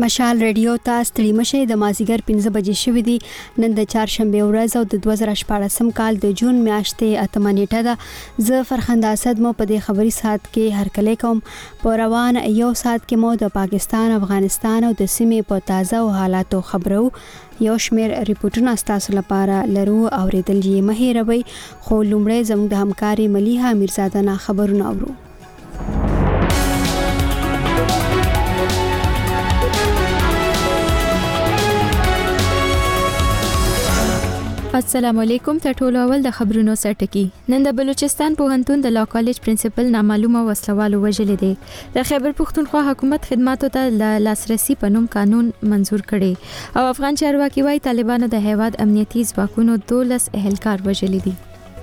مشال ریډیو ته ستړي مشه د مازیګر 15 بجې شوې دي. نن د چهارشنبه ورځ او د 2014 کال د جون میاشتې 8 نیټه ده. زه فرخنده اسد مو په دې خبري ساعت کې هرکلی کوم. په روان یو ساعت کې مو د پاکستان، افغانستان او د سیمې په تازه او حالاتو خبرو یو شمیر ریپورتونه تاسو لپاره لرو او ریدل یې مهیروي. خو لومړی زموږ د همکاري ملیحه میرزاده نه خبرونه اورو. السلام علیکم. ته ټول اول د خبرونو سرټکی. نن د بلوچستان پوهنتون د لا کالج پرنسپل نامعلومه وسلوالو وژل دي. د خیبر پختونخوا حکومت خدماتو ته د لاسرسي په نوم قانون منزور کړي او افغان چارواکي وايي طالبانو د هیواد امنیتي ځواکونو 12 اهلکار وژل دي.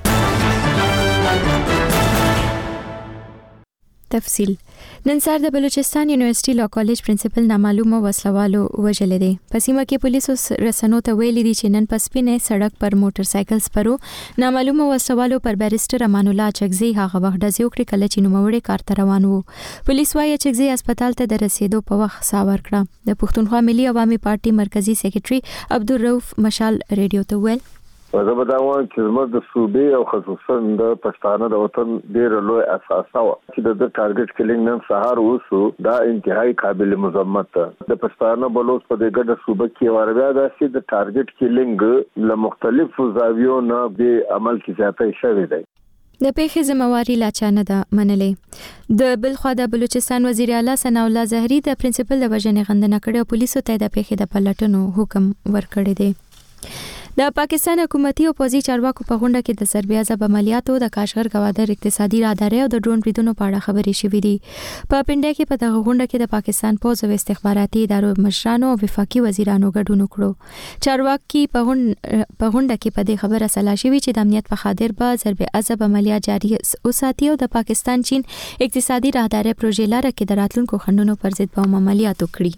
تفصیل. نن سهار د بلوچستان یونیورسيټي لا کالج پرنسپل نامعلومه وسلوالو وژل دي. په سیمه کې پولیسو رسنو ته ویلي دي چې نن په سپینې سړک پر موټر سایکل سپرو نامعلومه وسلوالو پر بیرسټر امان الله چغزي هغه وخت د زیو کړ کله چې نوموړی کار ته روان وو. پولیس وايي چغزي هسپتال ته د رسیدو په وخت ساور کړه. د پښتونخوا ملي عوامي پارټي مرکزی سیکریټري عبدالرؤف مشال ریډیو ته ویل زه به دا وایم چې زموږ د صوبې او خصوصا د پښتانه د وطن ډېر لوی اساسه و چې د ټارګټ کلینګ نن سهار وسو دا انتهایی قابل مذمت ده. د پښتانه بلوچ په دې ګډه صوبه کې وربیا ده چې د ټارګټ کلینګ له مختلفو زاویو نه د عمل کې زیاتې شوې ده. د پیښې ذمہواری لا چانه ده منلې. د بلخوا د بلوچستان وزیر اعلی ثناء الله زهري د پرنسپل د وژنې غندنه کړې او پولیسو ته د پیښې د پلټنو حکم ورکړی دی. د پاکستان حکومتي او پوځي چارواکو په غونډه کې د سربیا ځب عملیاتو د کاشغر گوادر اقتصادي راهداري او د ډرون بریدونو په اړه خبرې شوې دي. په پنده کې په دغه غونډه کې د پاکستان پوځ او استخباراتي ادارو مشرانو او وفاقي وزیرانو ګډون وکړو. چارواکي په غونډه کې په دې خبره سلا شوې چې د امنیت په خاطر به ضرب عذاب عملیات جاري اوساتي او د پاکستان چین اقتصادي راهداري پروژې لاره کې د راتلونکو خنډونو پر ضد به عملیات وکړي.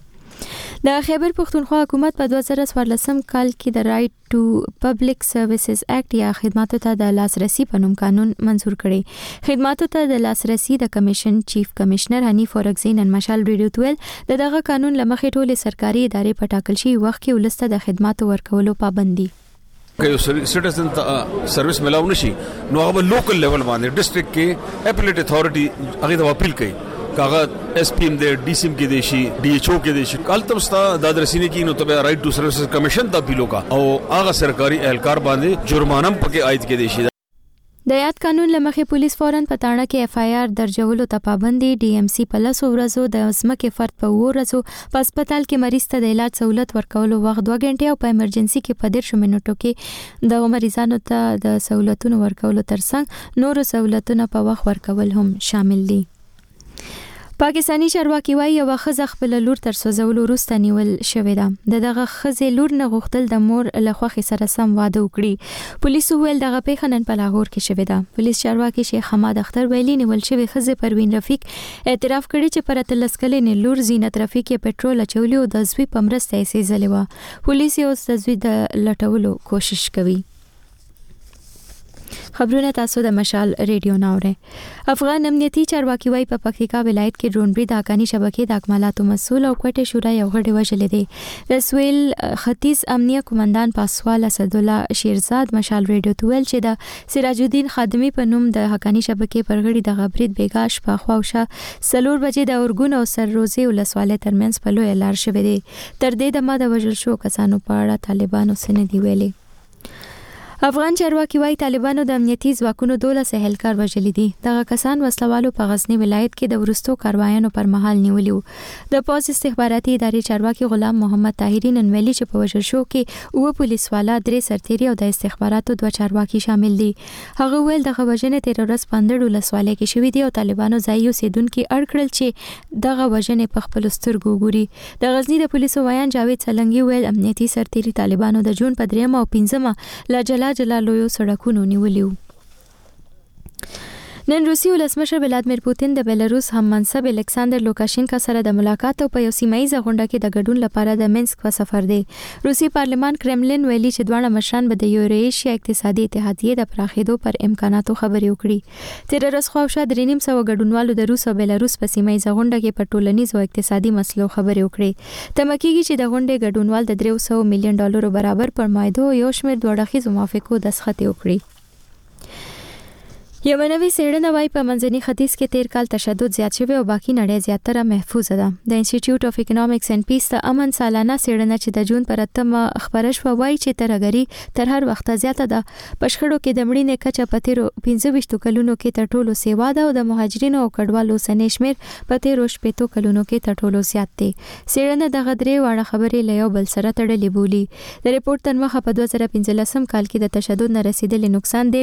د خیبر پختونخوا حکومت په 2014 کال کې د رائټ ټو پبلک سروسز اکټ یا خدماتو ته د لاسرسي په نوم قانون منزور کړي. خدماتو ته د لاسرسي د کمیشن چیف کمشنر حنیف اورګزین ان مشال ریډیو تویل دغه قانون لمخې ټولې سرکاري ادارې په ټاکل شوی وخت کې ولسته د خدماتو ورکولو پابندي که یو سټیزن ته سرویس ملاو نشي نو هغه لوکل لیول باندې ډیسټریکټ کې اپیلیټ اتھارټي هغه د اپیل کوي. کاغذ ایس پی ایم دې ډي سی ایم کې دي شي ډي ایچ او کې دي شي کال تمستا د درسینې کې نو ته رائټ ټو سروسز کمیشن ته اپیل وکا او هغه سرکاري اهلکار باندې جرمانه پکې عاید کې دي شي. د یاد قانون لمخې پولیس فورن په تاړه کې اف آی آر درجولو ته پابندي ډي ام سی په 10 ورځو د ځمکې فرد په ورځو په هسپتال کې مریض ته د علاج سہولت ورکولو وخت 2 غنټې او په ایمرجنسي کې په 10 منټو کې د مریضانو ته د سہولتونو ورکولو ترڅنګ نور سہولتونه په وخت ورکول هم شامل دي. پاکستانی چارواکي وايي یو ښځه خپل لور تر سوځولو وروسته نیول شوې ده. دغه ښځې لور نه غوښتل د مور له خوښې سره سم واده وکړي. پولیسو ویل دغه پیښه نن په لاهور کې شوې ده. پولیس چارواکي شیخ حماد اختر ویلي نیول شوې ښځې پروین رفیق اعتراف کړی چې پر 13 کلنې لور زینت رفیق یې پټرول اچولی او د زوی په مرسته یې سېزلې وه. پولیس یې اوس د زوی د لټولو کوشش کوي. خبرونه تاسو د مشال ریډیو ناوره. افغان امنیتي چارواکي وايي په پکتیکا ولایت کې ډرون برید حقانی شبکې د اکمالاتو مسول او کوټه شورا یو غړي وژل دي. د سویل ختیځ امنیه قومندان پاسوال اسد الله شیرزاد مشال ریډیو ته ویل چې د سراج الدین خادمی په نوم د حقانی شبکې پر غړي د غبرید بیګاش په خواوشه سلور بجې د اورګون او سرروزي ولسوالۍ ترمنځ په لوی لار شوې دي. تر دې دمه د وژل شو کسانو په اړه طالبانو سندې ویلي. افغان چارواکي وايي طالبانو د امنیتي ځواکونو 12 اهلکار وژلي دي. دغه کسان وسلوالو په غزنی ولایت کې د ورستو کاروایانو پر مهال نیولیو. د پولیس استخباراتي ادارې چارواکي غلام محمد طاهری نن ویلي چې په وژل شو کې 9 پولیس والا 3 سرتیري او د استخباراتو 2 چارواکي شامل دي. هغه ویل دغه وژنې 13 ورځ پندړ ولسوالۍ کې شوې دي او طالبانو ځای اوسیدونکو اړ کړل چې دغه وژنې په خپل سترګو ګوري. د غزنی د پولیسو وایان جاوید سلنګي ویل امنیتي سرتیري طالبانو د جون په 3 او 5 لا جلالویو سړکونو نیولیو. نن روسي ولسمشر ولادمیر پوتین د بیلاروس هم منصب الکساندر لوکاشینکا سره د ملاقات او په یو سیمایي غونډه کې د ګډون لپاره د مینسک په سفر دی. روسي پارلمان کرملین ویلي چې دواړه مشران به د یوریشیا اقتصادي اتحادیې د پراخېدو پر امکاناتو خبرې وکړي. تیر ورځ خواوشا 300 ګډونوالو د روس او بیلاروس په سیمایي غونډه کې په ټولنیز او اقتصادي مسلو خبرې وکړي. تمکیږي چې د غونډې ګډونوال د $300 میلیون برابر پر معاهدو یو شمېر دوه اړخیزو موافقو دستخط وکړي. یو نوې څېړنه وايي په منځني ختیځ کې تیر کال تشدد زیات شوی او باقي نړۍ زیاتره محفوظ ده. د انسټیټیوټ اف اکونومکس اینڈ پیس د امن سالانه څېړنه چې د جون پر 8 خبره شوه وايي چې ترهګري تر هر وخت زیاته ده. په شخړو کې د مړینې کچه په تیرو 25 کلونو کې تر ټولو سیوا ده او د مهاجرینو او کډوالو سنې شمېر په تیرو 15 کلونو کې تر ټولو زیات دی. څېړنه دغه درې واړه خبرې له یو بل سره تړلې بولي. د ریپورت تر مخه په 2015 کال کې د تشدد نه رسیدلې نقصان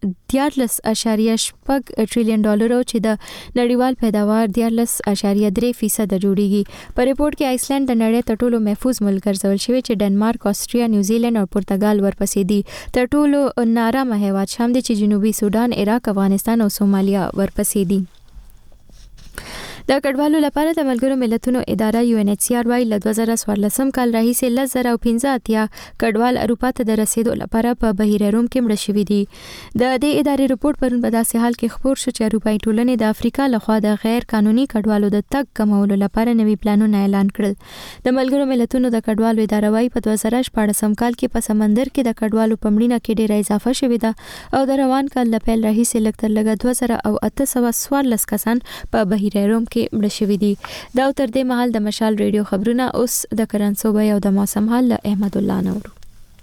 14.8 ټریلیون ډالر چې د نړیوال پیداوار 14.3% جوړیږي. په ریپورت کې آیسلند د نړۍ تر ټولو محفوظ ملک ګرځول شوی چې ډنمارک، آسټریا، نیوزیلند او پرتګال ورپسې دي. تر ټولو نارامه هیواد شام دی چې جنوبي سودان، عراق، افغانستان او سومالیا ورپسې دي. د کډوالو لپاره د ملګرو ملتونو اداره UNHCR وايي له 2014 کال راهیسې 10,085 کډوال اروپا ته د رسیدو لپاره په بحیره روم کې مړه شوي دي. د دې ادارې رپورت پرون په داسې حال کې خبر شو چې اروپایي ټولنې د افریقا لخوا د غیر قانوني کډوالو د تګ کمولو لپاره نوي پلانونه اعلان کړل. د ملګرو ملتونو د کډوالو اداره وايي په 2014 کال کې په سمندر کې د کډوالو په مړینه کې ډېره اضافه شوې ده او د روان کال له پیل راهیسې لږ تر لږه 2814 کسان په بحیره روم کې مړه شوي دي. دا تر دې مهال د مشال ریډیو خبرونه اوس د کرنسو بیه او د موسم حال له احمد الله نورو.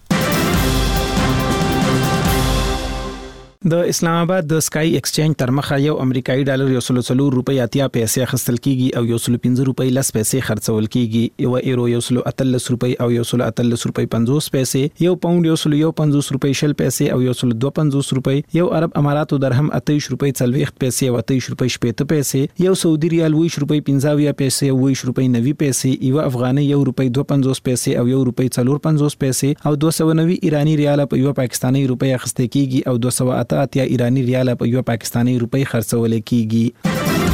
د اسلام آباد د سکای ایکسچینج تر مخه یو امریکایي ډالر $104.80 اخیستل کیږي او $105 لس پیسې خرڅول کیږي. یو ایرو $113 او $113.50، یو پاوند $151.50 او $152.50، یو عرب اماراتو درهم $28.40 او $28.80، یو سعودي ریال $20.50 او $20.90، یو افغاني $1.52 او $1.54 او 290 ایرانی ریال په یو پاکستاني روپۍ اخیستل کیږي او 208 ایرانی ریال په یو پاکستاني روپۍ خرڅول کیږي.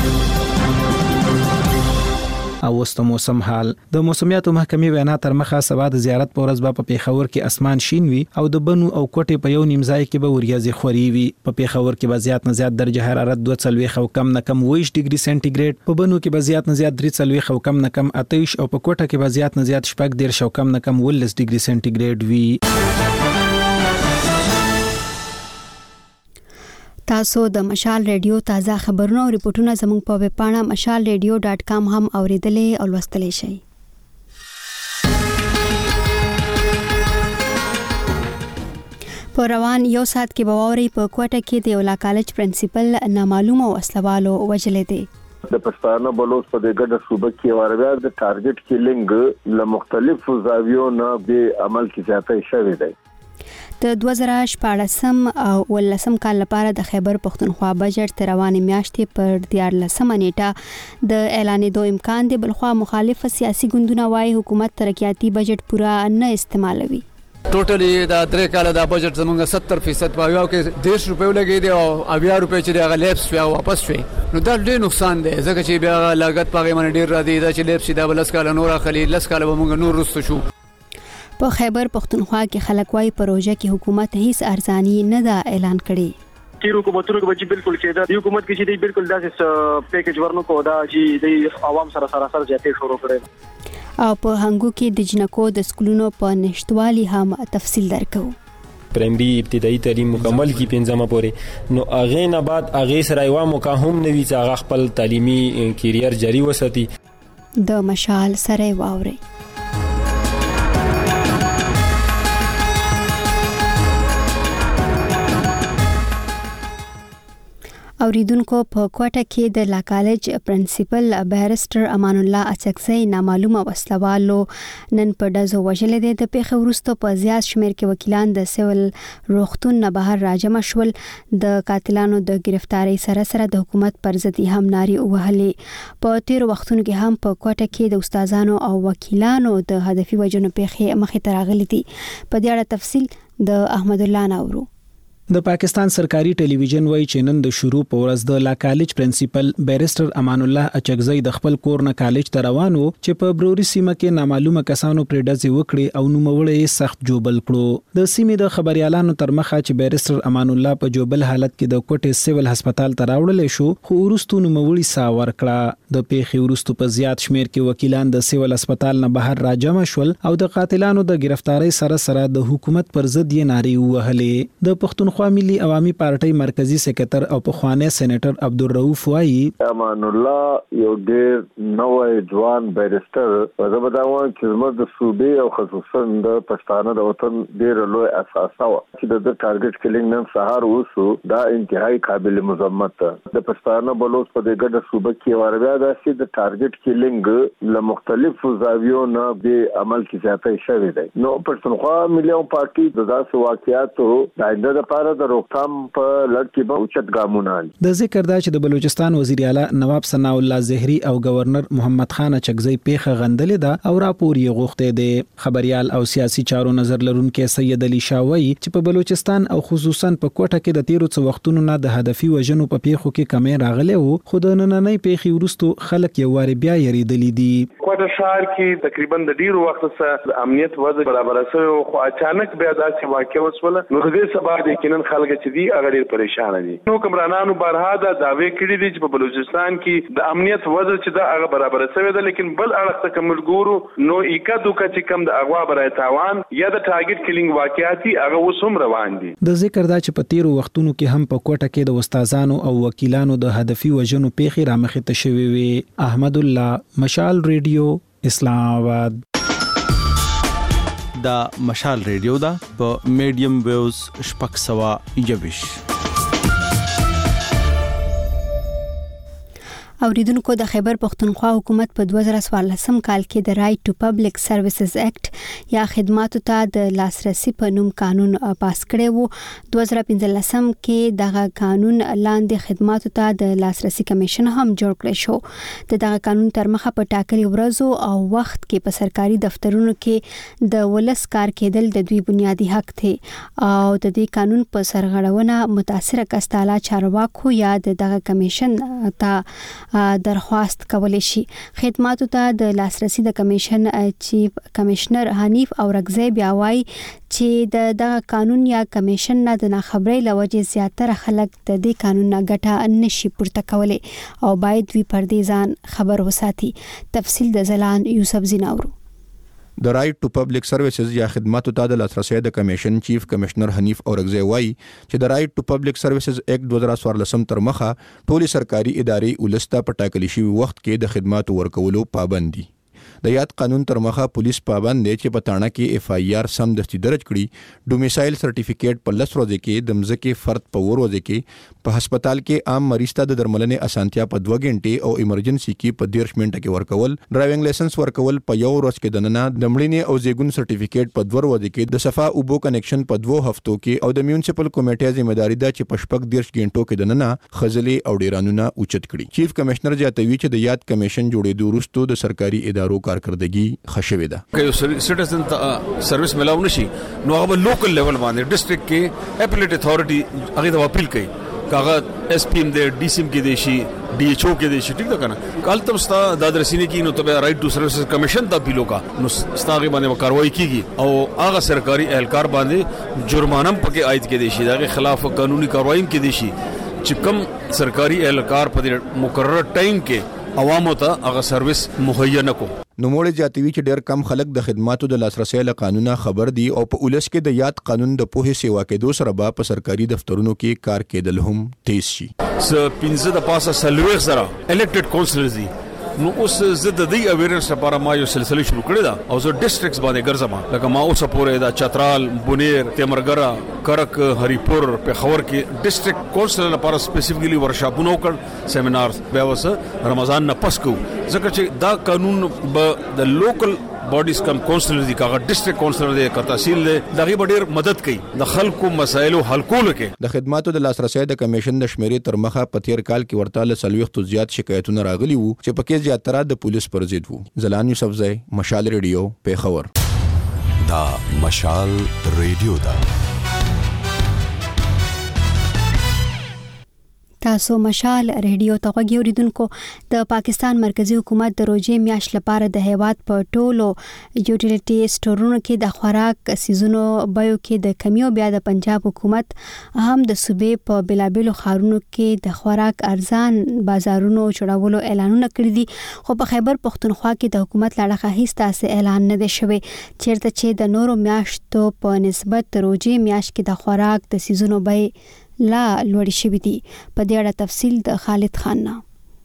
او وست موسم حال. د موسمیاتو محکمې وینا تر مخه سبا د زیارت په ورځ په پیښور کې اسمان شین وي او د بنو او کوټې په یو نیمځای کې به وریاځي خوري وي. په پیښور کې به زیات نه زیات درجه حرارت 42 او کم نه کم 20 ډیګري سنټیګریډ، په بنو کې به زیات نه زیات 43 او کم نه کم 28 او په کوټه کې به زیات نه زیات 14 او کم نه کم 19 ډیګري سنټیګریډ وي. تاسو د مشال ریډیو تازه خبرونه او ریپورتونه زموږ په ویب پاڼه mashalradio.com هم اوریدلې او لوستلی شئ. په روان یو ساعت کې به واورئ په کوټه کې د یو کالج پرنسپل نامعلومه وسلوالو وژلې دي. د پښتانه بلوچ په دغه صوبه کې وربیا د ټارګټ کیلینګ له مختلفو زاویو نه به عمل کې زیاتې شوې ده. د 2014 او 2015 کال لپاره د خیبر پختونخوا بجټ تر روانې میاشتې پر 14 نیټه د اعلانېدو امکان دی. بلخوا مخالف سیاسي ګوندونه وايي حکومت ترقیاتي بجټ پورا نه استعمالوي. ټوټلی دا 3 کال د بجټ زمونږ 70% په یو کې 10 روپیو لګي دي او 20 روپۍ چې د لیپس یا واپس شي نو دا ډېر نقصان دی ځکه چې بیا لاګت پاغه باندې ډېر را دي دا چې لیپس دا بلس کال نور اخلي لس کال به موږ نور رسو شو. په خیبر پختونخوا کې خلک وايي پروژه کې حکومت هیڅ ارزاني نه دا اعلان کړي. تیر حکومتونو کې بچي بالکل کېده د حکومت کې چې دی بالکل داسې پیکیج ورنو کو دا چې د عوام سره زیاتې شروع کړي. او په هنګو کې د جنکو د سکولونو په نشټوالي هم تفصیل درکو. پرایمري ابتدایي تعلیم مکمل کی 5مه پورې نو اغه نه بعد اغه سره یو مقام نوي چې هغه خپل تعلیمي کیریر جاری وساتي. د مشال سره واوري. اوریدونکو په کوټه کې د لا کالج پرنسپل بیرسټر امان الله اچکزی نامعلومه وسلوالو نن په ډزو وژلې دي. د پیښې وروسته په زیات شمېر کې وکیلان د سیول روغتون نه بهر راجمع شول. د قاتلانو د گرفتاری سره د حکومت پر ضد هم ناري وهلې. په تیر وختونو کې هم په کوټه کې د استادانو او وکیلانو د هدفي وژنو پیښې مخې ته راغلي دي. په دې اړه تفصیل د احمد الله نورو. د پاکستان سرکاري ټلویزیون وایي چې نن د شروع په ورځ د لا کالج پرنسپل بیرسټر امان الله اچکزی د خپل کور نه کالج ته روانو چې په بروري سیمه کې نامعلومه کسانو پر ډزې وکړي او نوموړی سخت جوبل کړو د سیمې د خبريالانو تر مخه چې بیرسټر امان الله په جوبل حالت کې د کوټې سیول هسپتال ته راوړل شو خو ورستو نوموړی سا ورکړه د پیښې ورستو په زیات شمیر کې وکیلان د سیول هسپتال نه بهر راجمع شول او د قاتلانو د گرفتاری سره د حکومت پر ضد یې نارې وهلې د پښتون خوا ملي عوامي پارټي مرکزی سکرټر او پخوانی سېنیټر عبدالرؤف وایي امان الله یو ډېر نوې ځوان بیرسټر په زبرداوان چې موږ د صوبې او خصوصا د پښتانه د وطن ډېر لوی اساسه و چې د ټارګټ کلینګ نن سهار وسو دا انتهایی قابل مذمت د پښتانه بلوچ په دغه صوبې کې وربیا د سید ټارګټ کلینګ له مختلفو زاویو نه به عمل کې زیاتې شوې ده نو پښتونخوا ملي پارټي د داسې واقعیاتو د آینده لپاره د روکثام په لړ کې به اوچت ګامونه د ذکر دا چې د بلوچستان وزیر اعلی نواب ثناء الله زهري او گورنر محمد خان اچکزی پیښه غندلې ده او راپور یې غوښته دی خبريال او سیاسي چارو نظر لرونکو سید علي شاوی چې په بلوچستان او خصوصا په کوټه کې د تیرو څو وختونو نه د هدفي وژنو په پیښو کې کمی راغلی وو خو د نننۍ پیښې وروستو خلک یو واري بیا یریدلې دي کوټه ښار کې تقریبا د ډیرو وخت څخه امنیت وضع برابر شوی خو اچانک بیا داسې واقع وسول نو د دې سبب د کینن خلک چې دی هغه ډیر پریشان دي نو کمرانانو بارها دا داوی کړی دي چې په بلوچستان کې د امنیت وضع چې دا هغه برابر شوی ده لیکن بل اړخ ته کوم ګورو نو اکادو چې کم د اغوا برای تاوان یا د ټارګټ کلینګ واقعاتي هغه وسوم روان دي د ذکر دا چې په تیرو وختونو کې هم په کوټه کې د استادانو او وکیلانو د هدفي وژنو پیښې رامخې ته شوي وي احمد الله مشال ریډیو اسلام آباد دا مشال ریډیو دا په میډیم ویوز شپږ سوه یویش اوریدونکو د خیبر پختونخوا حکومت په 2014 کال کې د رائټ ټو پبلک سروسز ایکټ یا خدماتو ته د لاسرسي په نوم قانون پاس کړی وو 2015 کې دغه قانون لاندې خدماتو ته د لاسرسي کمیشن هم جوړ کړی شو دغه قانون تر مخه په ټاکلي ورځو او وخت کې په سرکاري دفترونو کې د ولس کار کېدل د دوی بنیادی حق دی او د دې قانون په سرغړونه متاثر کساله چارواکو یا دغه کمیشن ته درخواست کولای شي خدماتو ته د لاسرسي د کمیشن چیف کمشنر حنیف اورغزی بیا وایي چې دغه قانون یا کمیشن نه د ناخبرۍ لوجې زیاتره خلک د دې قانون نه ګټه نشي پورته کولای او باید وی پر دې ځان خبر وساتي تفصیل د زلان یوسف زیناورو د رائټ ټو پبلک سروسز یا خدماتو ته د لاسرسي د کمیشن چیف کمشنر حنیف اورغزی وایي چې د رائټ ټو پبلک سروسز ایکټ 2014 تر مخه ټولي سرکاري ادارې ولسته په ټاکلي شوی وخت کې د خدماتو ورکولو پابند دي د یاد قانون تر مخه پولیس پابند دي چې په تاڼه کې اف آی آر سم دستي درج کړي ډومیسایل سرټیفیکیټ په 10 ورځې کې د مځکه فرد په ورځې کې په هسپتال کې عام مریض ته د درملنې اسانتیا په 2 غنټې او ایمرجنسي کې په 10 منټه کې ورکول ډرایوینګ لایسنس ورکول په یو ورځ کې د نننه د مړینې او زیګون سرټیفیکیټ په 2 ورځې کې د صفا اوبو کنیکشن په 2 هفتو کې او د میونسپل کمیټې ذمہداري ده چې په شپږ 10 غنټو کې د نننه خزلې او ډیرانونه اوچت کړي چیف کمشنر جاتوي چې د یاد کمیشن جوړېدو وروسته د سرکاري ادارو کارکردګي خښوي ده که یو سټیزن ته سرویس ملاو نشي نو هغه لوکل لیول باندې ډیسټریکټ کې اپیلیټ اتھارټي هغه د اپیل کوي کاغه ایس پی ایم دې ډي سی ایم کې دي شي D H O کې دي شي ټیک ده کنه کال تم ستا د درسینې کې نو ته رائټ ټو سروسز کمیشن ته اپیل وکا نو ستاغه باندې کاروایی کیږي او هغه سرکاري اهلکار باندې جرمانه پکې عاید کې دي شي دغه خلاف قانوني کاروایی کې دي شي چې کوم سرکاري اهلکار په مقرره ټایم کې عوامو ته هغه سرویس مهیا نکو نو موږ جاتوي چې ډېر کم خلک د خدماتو د لاسرسي له قانونه خبر دي او په ولس کې د یاد قانون د پوهې سیوا کېدو سره به په سرکاري دفترونو کې کار کېدل هم تیز شي س پنځه د پاسه سلويخ سره الکټډ کونسلرز دي نو اوس زه د دې اویرنس لپاره ما یو سلسله شروع کړې ده او زه ډیسټریکټس باندې ګرځم لکه ما اوس پورې دا چترال بونیر تیمرګرا کرک هریپور پېښور کې ډیسټریکټ کونسلر لپاره سپیسیفیکلی ورکشاپونه وکړ سیمینارز بیا وسه رمضان نه پس کو ځکه چې دا قانون به د لوکل باډیز کم کونسلر دي کاغه ډیسټریکټ کونسلر دي کا تحصیل دي دغه ډیر مدد کوي د خلکو مسایلو حل کولو کې د خدماتو د لاسرسي د کمیشن د شمیرې تر مخه په تیر کال کې ورته له سلويختو زیات شکایتونه راغلي وو چې پکې زیاتره د پولیس پر ضد وو زلان یوسف زئی مشال ریډیو پیښور دا مشال ریډیو دا تاسو مشال ریډیو ته غوږی اوریدونکو. د پاکستان مرکزی حکومت د روزې میاشت لپاره د هیواد په ټولو یوټیلیټي سټورونو کې د خوراک سیزونو بیو کې د کمی او بیا د پنجاب حکومت هم د صوبې په بلابلو خارونو کې د خوراک ارزان بازارونو جوړولو اعلانونه کړی دي. خو په خیبر پختونخوا کې د حکومت لړخه هیڅ تاسو اعلان نه دی شوی چیرته چې د نورو میاشتو په نسبت روزې میاشت کې د خوراک د سیزونو بیې لا لوړ شوی دي. په دې اړه تفصیل د خالد خان نه.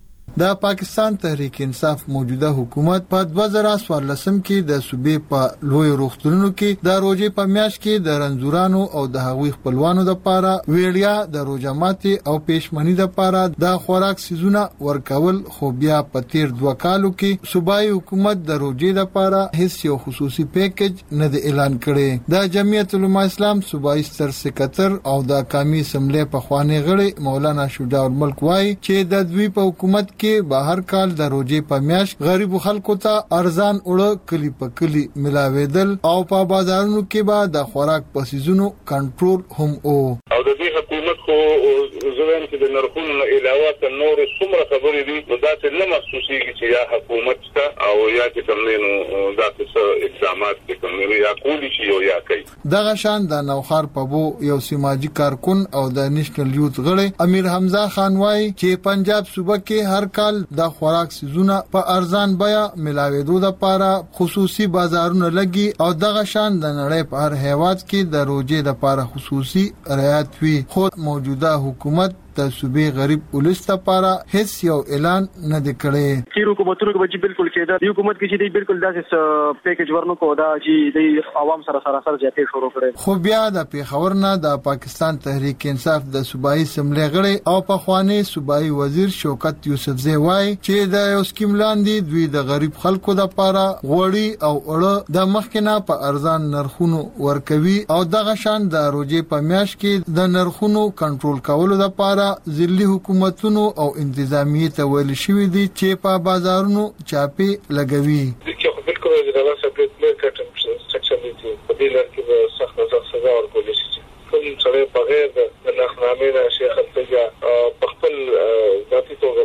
د پاکستان تحریک انصاف موجوده حکومت په 2014 کې د صوبې په لوی روغتونونو کې د روزې په میاشت کې د رنځورانو او د هغوی خپلوانو لپاره ویړیا د روزماتي او پېشمنی لپاره د خوراک سیزونه ورکول، خو بیا په تیر 2 کالو کې صوبایي حکومت د روزې لپاره هیڅ یو خصوصي پیکیج نه دی اعلان کړی. د جمعیت العلماء اسلام صوبایي ستر سکرټر او د قومي اسمبلی په خواني غړي مولانا شجاع الملک وايي چې د دوی په حکومت کې بهر کال د روزې په میاشت غریب خلکو ته ارزان اوړه کلی په کلی ملاویدل او په بازارونو کې به د خوراک په سیزونو کنټرول هم او د دې حکومت خو زوین چې د نرخونو نه علاوه د نور څومره خبرې دي نو دا څه نه محسوسيږي چې یا حکومت ته او یا چې کومنو دا څه اقدامات کې کومنو یا کولی شي او یا کوي. دغه شان د نوخار په بو یو سماجی کارکون او د نېشنل یوث غړي امیر حمزه خان وايي چې پنجاب صوبه کې هر کال د خوراک سیزونه په ارزان بیا ملاویدو لپاره خصوصي بازارونه لګي او دغه شان د نړۍ په هر هیواد کې د روزې لپاره خصوصي رعایت وي. خو موجوده حکومت د صوبې غریب ولس لپاره هیڅ یو اعلان نه دی کړی. چې حکومتونو کې به بالکل کېده د حکومت کې چې دی بالکل داسې پیکیج ورنکو دا چې د عوام سره زیاتې شروع کړي. خو بیا د پیښور نه د پاکستان تحریک انصاف د صوبایي اسمبلی غړي او په خواني صوبایي وزیر شوکت یوسفزی وايي چې د یو سکیم لاندې دوی د غریب خلکو لپاره غوړي او اړه د مخکنه په ارزان نرخونو ورکوي او دغه شان د روزې په میاشت کې د نرخونو کنټرول کولو لپاره ځلي حکومتونو او انتظامیه ته ویل شوی دي چې په بازارونو چاپی لګوي. چې بالکل د راسه په کټم سیکشن دي په دې لار کې د سخت سزا ورکول شي. کوم څه په غیر د نخنامې نه شیخ التجا په خپل ذاتي توګه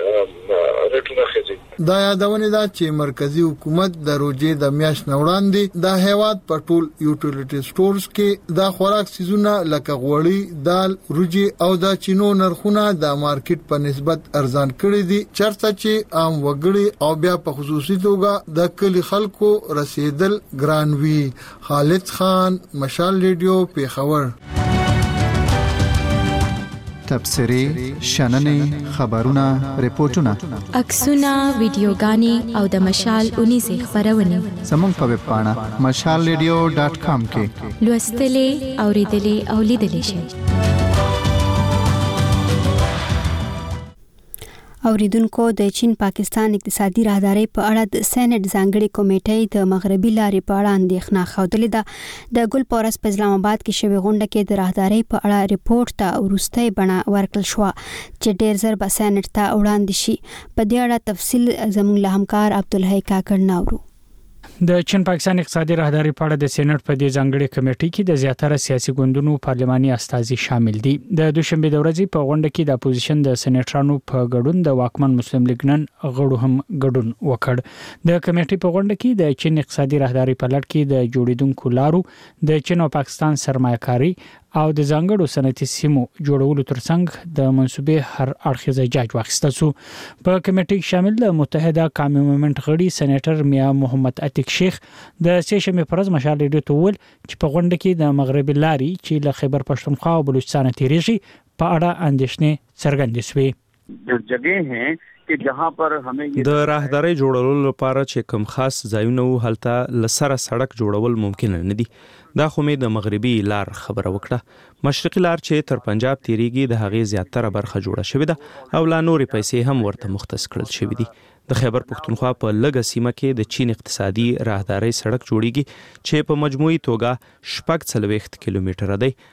باندې رټونه خېږي. دا یادونه ده چې مرکزی حکومت د روزې د میاشت وړاندې د هیواد په ټول یوټیلیټي سټورز کې د خوراک سیزونه لکه غوړي، دال، روجي او د چینو نرخونه د مارکیټ په نسبت ارزان کړي دي چرته چې عام وګړي او بیا په خصوصي توګه د کلی خلکو رسیدل ګران وي. خالد خان، مشال ریډیو، پیښور. تبصری، شننې، خبرونه، ریپورتونه، عکسونه، ویډیوګانې او د مشال 19 خبرونه زموږ په ویب پاڼه mashalradio.com کې لوستلې، اوریدلې او لیدلې شئ. اوریدونکو د چین پاکستان اقتصادي راهداري په اړه د سېنات ځانګړي کمیټې د مغربي لارې په اړه اندېښنه خوده ده. د ګل پورس په اسلام آباد کې شوی غونډه کې د راهداري په اړه ریپورت ته وروستۍ بڼه ورکړل شو چې ډېر زر به سېنات ته وړاندې شي. په دې اړه تفصیل زموږ له همکار عبدالحی کاکړ ناورو. د چین پاکستان اقتصادي راهداري په اړه د سېنات په دې ځانګړي کمیټې کې د زیاتره سیاسي ګوندونو پارلماني استازي شامل دي. د دوشنبه د ورځې په غونډه کې د اپوزیشن د سېناترانو په ګډون د واکمن مسلم لیگ نن غړو هم ګډون وکړ. د کمیټې په غونډه کې د چین اقتصادي راهداري په لړ کې د جوړیدونکو لارو د چین او پاکستان سرمایه‌کاري او د ځانګړو صنعتي سیمو جوړولو ترڅنګ د منسوبې هر اړخیزه جاج واخیستل شو. په کمیټې کې شامل د متحده قومي مومنت غړي سېناتر میا محمد عتیق شیخ د سېشمې پرز مشال ریډیو ته ویل چې په غونډه کې د مغربي لاري چې له خیبر پښتونخوا او بلوچستان تیریږي په اړه اندېښنې څرګندې شوې. جگہ ہیں چې جهاں پر همیں د راهداري جوړولو لپاره چې کوم خاص ځایونه وو هلته لسره سړک جوړول ممکن نه دي. دا خو مې د مغربي لار خبره وکړه. مشرقي لار چې تر پنجاب تیریږي د هغې زیاتره برخه جوړه شوې ده او لا نورې پیسې هم ورته مختص کړل شوې دي. د خیبر پښتونخوا په لږه سیمه کې د چین اقتصادي راهداري سړک جوړیږي چې په مجموعي توګه 40 کیلومتره دی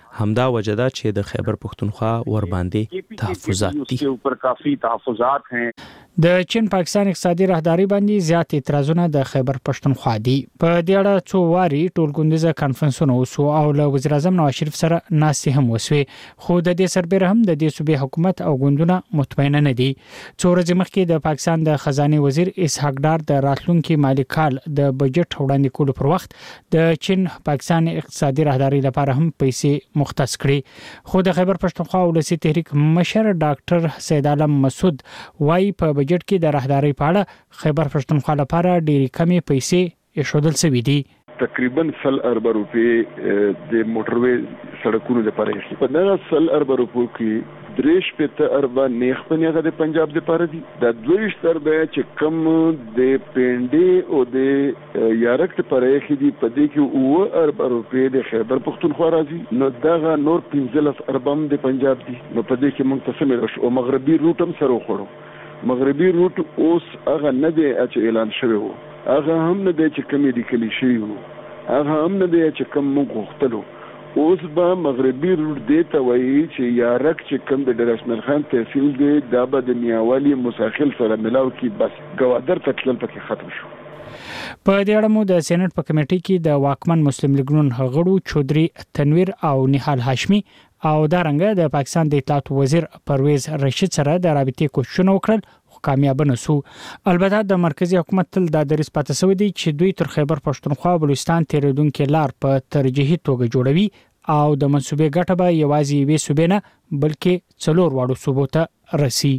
همدا وجدا چې د خیبر پښتونخوا ور باندې تحفظات دي. اوپر کافی تحفظات ہیں. د چین پاکستان اقتصادي راهداري باندې زیات اعتراضونه د خیبر پښتونخوا دي. په دې اړه څو واري ټولګوندیزه کانفرنسونه وسو او له وزیر اعظم نواز شریف سره ناستې هم وسوي، خو د دې سربېره هم د دې صوبې حکومت او ګوندونه مطمئن نه دي. څو ورځې مخکې د پاکستان د خزانه وزیر اسحاق ډار د راتلونکي مالی کال د بجټ وړاندې کولو پر وخت د چین پاکستان اقتصادي راهداري لپاره هم پیسې مختص کړې، خو د خیبر پښتونخوا ولسی تحریک مشر ډاکټر سید عالم مسعود وايي په بجټ کې د راهداري په اړه خیبر پښتونخوا لپاره ډېری کمی پیسې ایښودل شوې دي. تقریبا 100 ارب روپے د موټروي سړکونو لپاره یې په دغه 100 ارب روپو کې 3 ارب نیخ پنیغه د پنجاب لپاره دي. د 22 ارب چې کم د پینډي او د یارک لپاره یې دي، په دې کې 9 ارب روپے د خیبر پښتونخوا راځي، نو دغه نور 15 ارب د پنجاب دي. نو په دې کې منقسم او مغربي روټ هم سره وخورو. مغربي روټ اوس هغه نه دی چې اعلان شوی وو، هغه هم نه دی چې کمی دی کلی شوی وو، هغه هم نه دی چې کم موږ غوښتلو. اوس به مغربي روټ دی ته وایي چې یارک چې کم د ډرشمل خان تحصیل دی دا به د میاوالی مساخل سره ملاو کی، بس ګوادر تکلل پکې ختم شو. په دې اړه مو د سېنات په کمیټې کې د واکمن مسلم لیگ نون غړو چودري تنویر او نهال هاشمي او دارنګه د پاکستان د اطلاعات وزیر پرویز رشید سره د رابطې کوششونه وکړل، خو کامیاب نه سو. البته د مرکزی حکومت تل د دریس پاتې سوی دی چې دوی تر خیبر پښتونخوا بلوچستان تیریدونکو لار په ترجیحي توګه جوړوي او د منسوبې ګټه به یوازې وې صوبې نه بلکې څلور واړو صوبو ته رسي.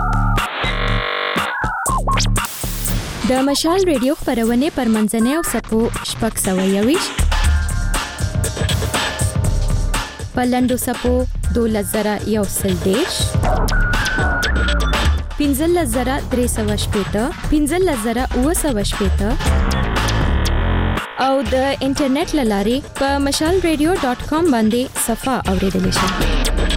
د مشال ریډیو خبرونه پر منځنۍ او سپو شپږ سوه یویش پلندو سپو 2110 15310 15910 او د انټرنیټ لارې په mashalradio.com باندې صفه اوریدل شي.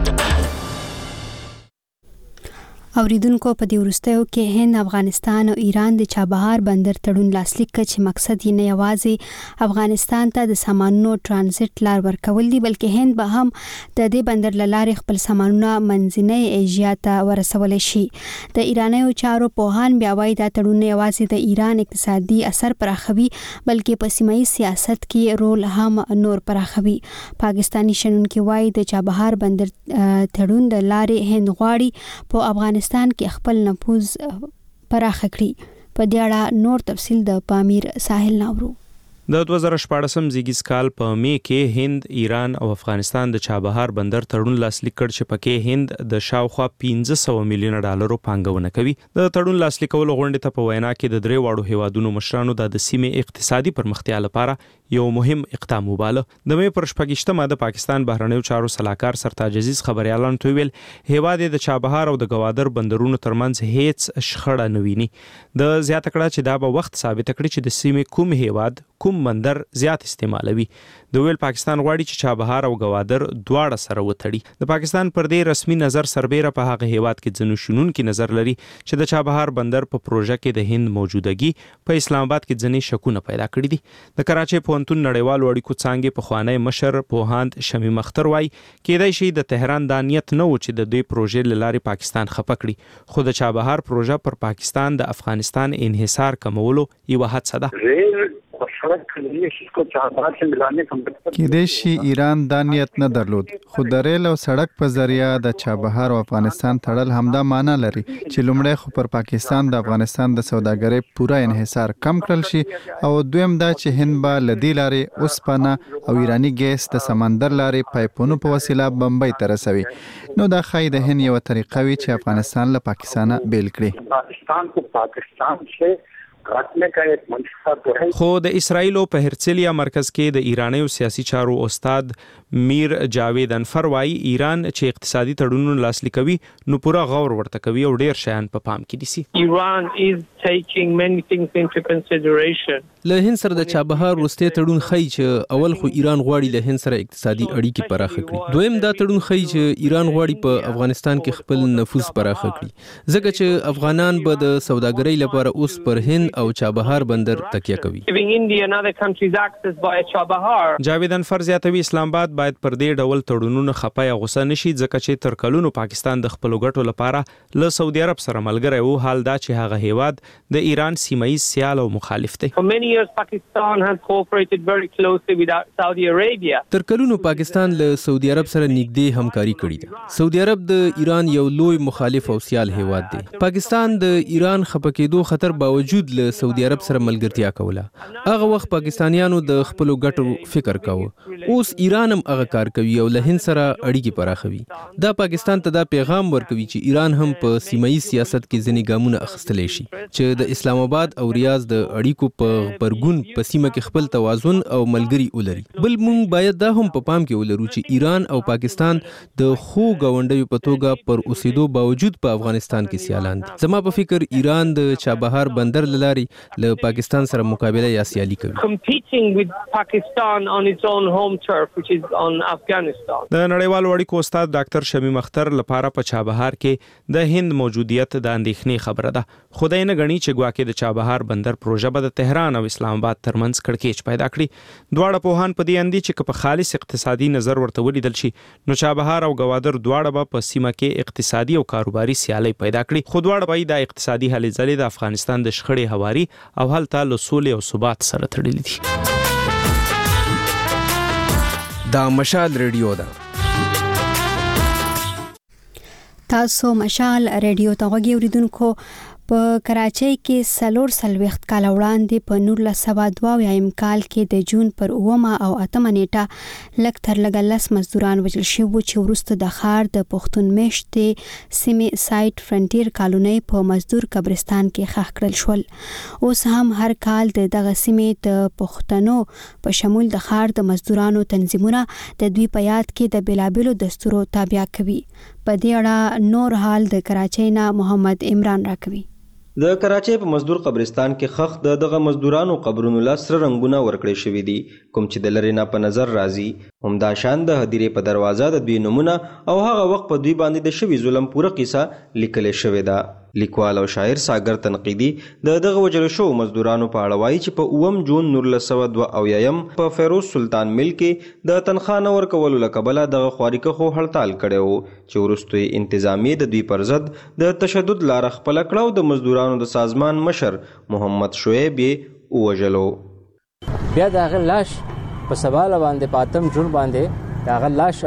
اوریدونکو په دې ورستیو کې هند، افغانستان او ایران د چابهار بندر تړون لاسلیک کړ چې مقصد یې نه یوازې افغانستان ته د سامانونو ترانزیت لار ورکول دي، بلکې هند به هم د دې بندر لارې خپل سامانونه منځنۍ ایشیا ته ورسول شي. د ایرانیو چارو پوهان بیا وایي دا تړون یوازې د ایران اقتصادي اثر پراخوي بلکې په سیمایي سیاست کې رول هم نور پراخوي. پاکستانی شنونکي وایي د چابهار بندر تړون د لارې هند غواړي په افغانستان کې خپل نفوذ پراخ کړي. په دې اړه نور تفصیل د پامیر ساحل ناورو. د 2014 زیږیز کال په می کې هند، ایران او افغانستان د چابهار بندر تړون لاسلیک کړ چې پکې هند د شاوخوا 1500 میلیون ډالرو پانګونه کوي. د تړون لاسلیکولو غونډې ته په وینا کې د درې واړو هیوادونو مشرانو د سیمې اقتصادي پرمختیا لپاره یو مهم اقدام وباله. د می پر 28مه د پاکستان بهرنیو چارو سلاکار سرتاج عزیز خبريالان ته ویل هیواد د چابهار او د ګوادر بندرونو ترمنځ هیڅ شخړه نه ویني. د زیاته کړه چې دا به وخت ثابت کړي چې د سیمې کوم هیواد کوم بندر زیات استعمالوي. د ویل پاکستان غواړي چې چابهار او ګوادر دواړه سره وتړي. د پاکستان پر دې رسمي نظر سربېره په هغه هیواد کې ځنو شنونکو نظر لري چې د چابهار بندر په پروژه کې د هند موجودګي په اسلام آباد کې ځنې شکونه پیدا کړي دي. د کراچي پوهنتون نړیوال اړیکو څانګې په خوانی مشر پوهاند شمیم اختر وایي کېدای شي د تهران د نیت نه و چې د دوی پروژې لارې پاکستان خپه کړي، خو د چابهار پروژه پر پاکستان د افغانستان انحصار کمولو یو هڅه ده. کېدای شي ایران دا نیت نه درلود، خو د ریل او سړک په ذریعہ د چابهار او افغانستان تړل همدا معنی لري چې لومړی خو پر پاکستان د افغانستان د سوداګرۍ پوره انحصار کم کړل شي او دویم دا چې هند به لدی لارې اوسپنه او ایرانی ګیس د سمندر لارې پایپونو په وسیله بمبئی ته رسوي. نو دا خای د هند یو طریقه وی چې افغانستان له پاکستان بیل کړي. پاکستان کو پاکستان سے کاټنے کا ایک منصوبہ تو ہے. خو د اسرایل په هرڅلیا مرکز کې د ایرانیو سیاسي چارو استاد میر جاوید انفر وايي ایران چې اقتصادي تړونونه لاسلیکوي نو پوره غور ورته کوي او ډیر شیان په پام کې دي. Iran is taking many things into consideration. له هند سره د چابهار وروستي تړون خي چې اول خو ایران غواړي له هند سره اقتصادي اړیکې پراخ کړي، دویم دا تړون خي چې ایران غواړي په افغانستان کې خپل نفوذ پراخ کړي ځکه چې افغانان به د سوداګرۍ لپاره اوس پر هند او چابهار بندر تکیه کوي. جاوید انفر زیاتوي اسلام آباد باید پر دې ډول تړونونو خپه یا غوسه نشي ځکه چې تر کلونو پاکستان د خپل ګټو لپاره له سعودي عرب سره ملګری وو. حال دا چې هغه هیواد د ایران سیمایي سیال او مخالف دی. تر کلونو پاکستان له سعودي عرب سره نږدې همکاري کړې ده. سعودي عرب د ایران یو لوی مخالف او سیال هیواد دی. پاکستان د ایران خپکېدو خطر باوجود له سعودي عرب سره ملګرتیا کوله. هغه وخت پاکستانیانو د خپل ګټو فکر کاوه. اوس ایران هم هغه کار کوي او له هند سره اړیکې پراخوي. دا پاکستان ته دا پیغام ورکوي چې ایران هم په سیمایي سیاست کې ځینې ګامونه اخیستلی شي چې د اسلام آباد او ریاض د اړیکو په غبرګون په سیمه کې خپل توازن او ملګری ولري. بل موږ باید دا هم په پام کې ولرو چې ایران او پاکستان د خو ګاونډیو په توګه پر اوسېدو باوجود په افغانستان کې سیالان دي. زما په فکر ایران د چابهار بندر لاري له پاکستان سره مقابله یا سیالي کوي. د نړیوالو اړیکو استاد ډاکټر شمیم اختر لپاره په چابهار کې د هند موجودیت د اندېښنې خبره ده. خدای نه غني چې ګواکې د چابهار بندر پروژه به د تهران او اسلام آباد ترمنځ کړکېچ پیدا کړي. دواړه پوهان په دې اندي چې په خالص اقتصادي نظر ورته ولیدل شي نو چابهار او ګوادر دواړه به په سیمه کې اقتصادي او کاروباري سیالي پیدا کړي. خو دواړه به د اقتصادي هلې ځلې د افغانستان د شخړې هواري او هلته له سولې او ثبات سره تړلې دي. دا مشال ریډیو ده. تاسو مشال ریډیو ته غوږی اوریدونکو. په کراچۍ کې 40 کال وړاندې په 1992 کال کې د جون پر 9 او 8 نیټه لږ تر لږه 10 مزدوران وژل شوي چې وروسته د ښار د پښتون میشتې سیمې سایټ فرنټیر کالونۍ په مزدور قبرستان کې ښخ کړل شول. اوس هم هر کال د دغه سیمې د پښتنو په شمول د ښار د مزدورانو تنظیمونه د دوی په یاد کې د بیلابیلو دستورو تابع کوي. په دې اړه نور حال د کراچۍ نه محمد عمران راکوي. د کراچۍ په مزدور قبرستان کې خخ دغه مزدورانو قبرونو لا سره رنگونه ورکړې شوې دي کوم چې د لری نه په نظر راځي. همدا شان د هدیرې په دروازه د دوی نمونه او هغه وخت په دوی باندې د شوی ظلم پوره قصه لیکل شوې ده. لیکوال او شاعر ساګر تنقیدی دغه وجل شو مزدورانو په اړه وایي چې په 9 جون 1902 په فیروز سلطان مل کې د تنخواه نه ورکولو له کبله د خوارکه خو هړتال کړو چې وروستي انتظامی د دوی پر ضد د تشدد لار خپل کړو. د مزدورانو د سازمان مشر محمد شعیب وجلو. بیا دغه لاش په سباله باندې پاتم جون باندې دغه لاش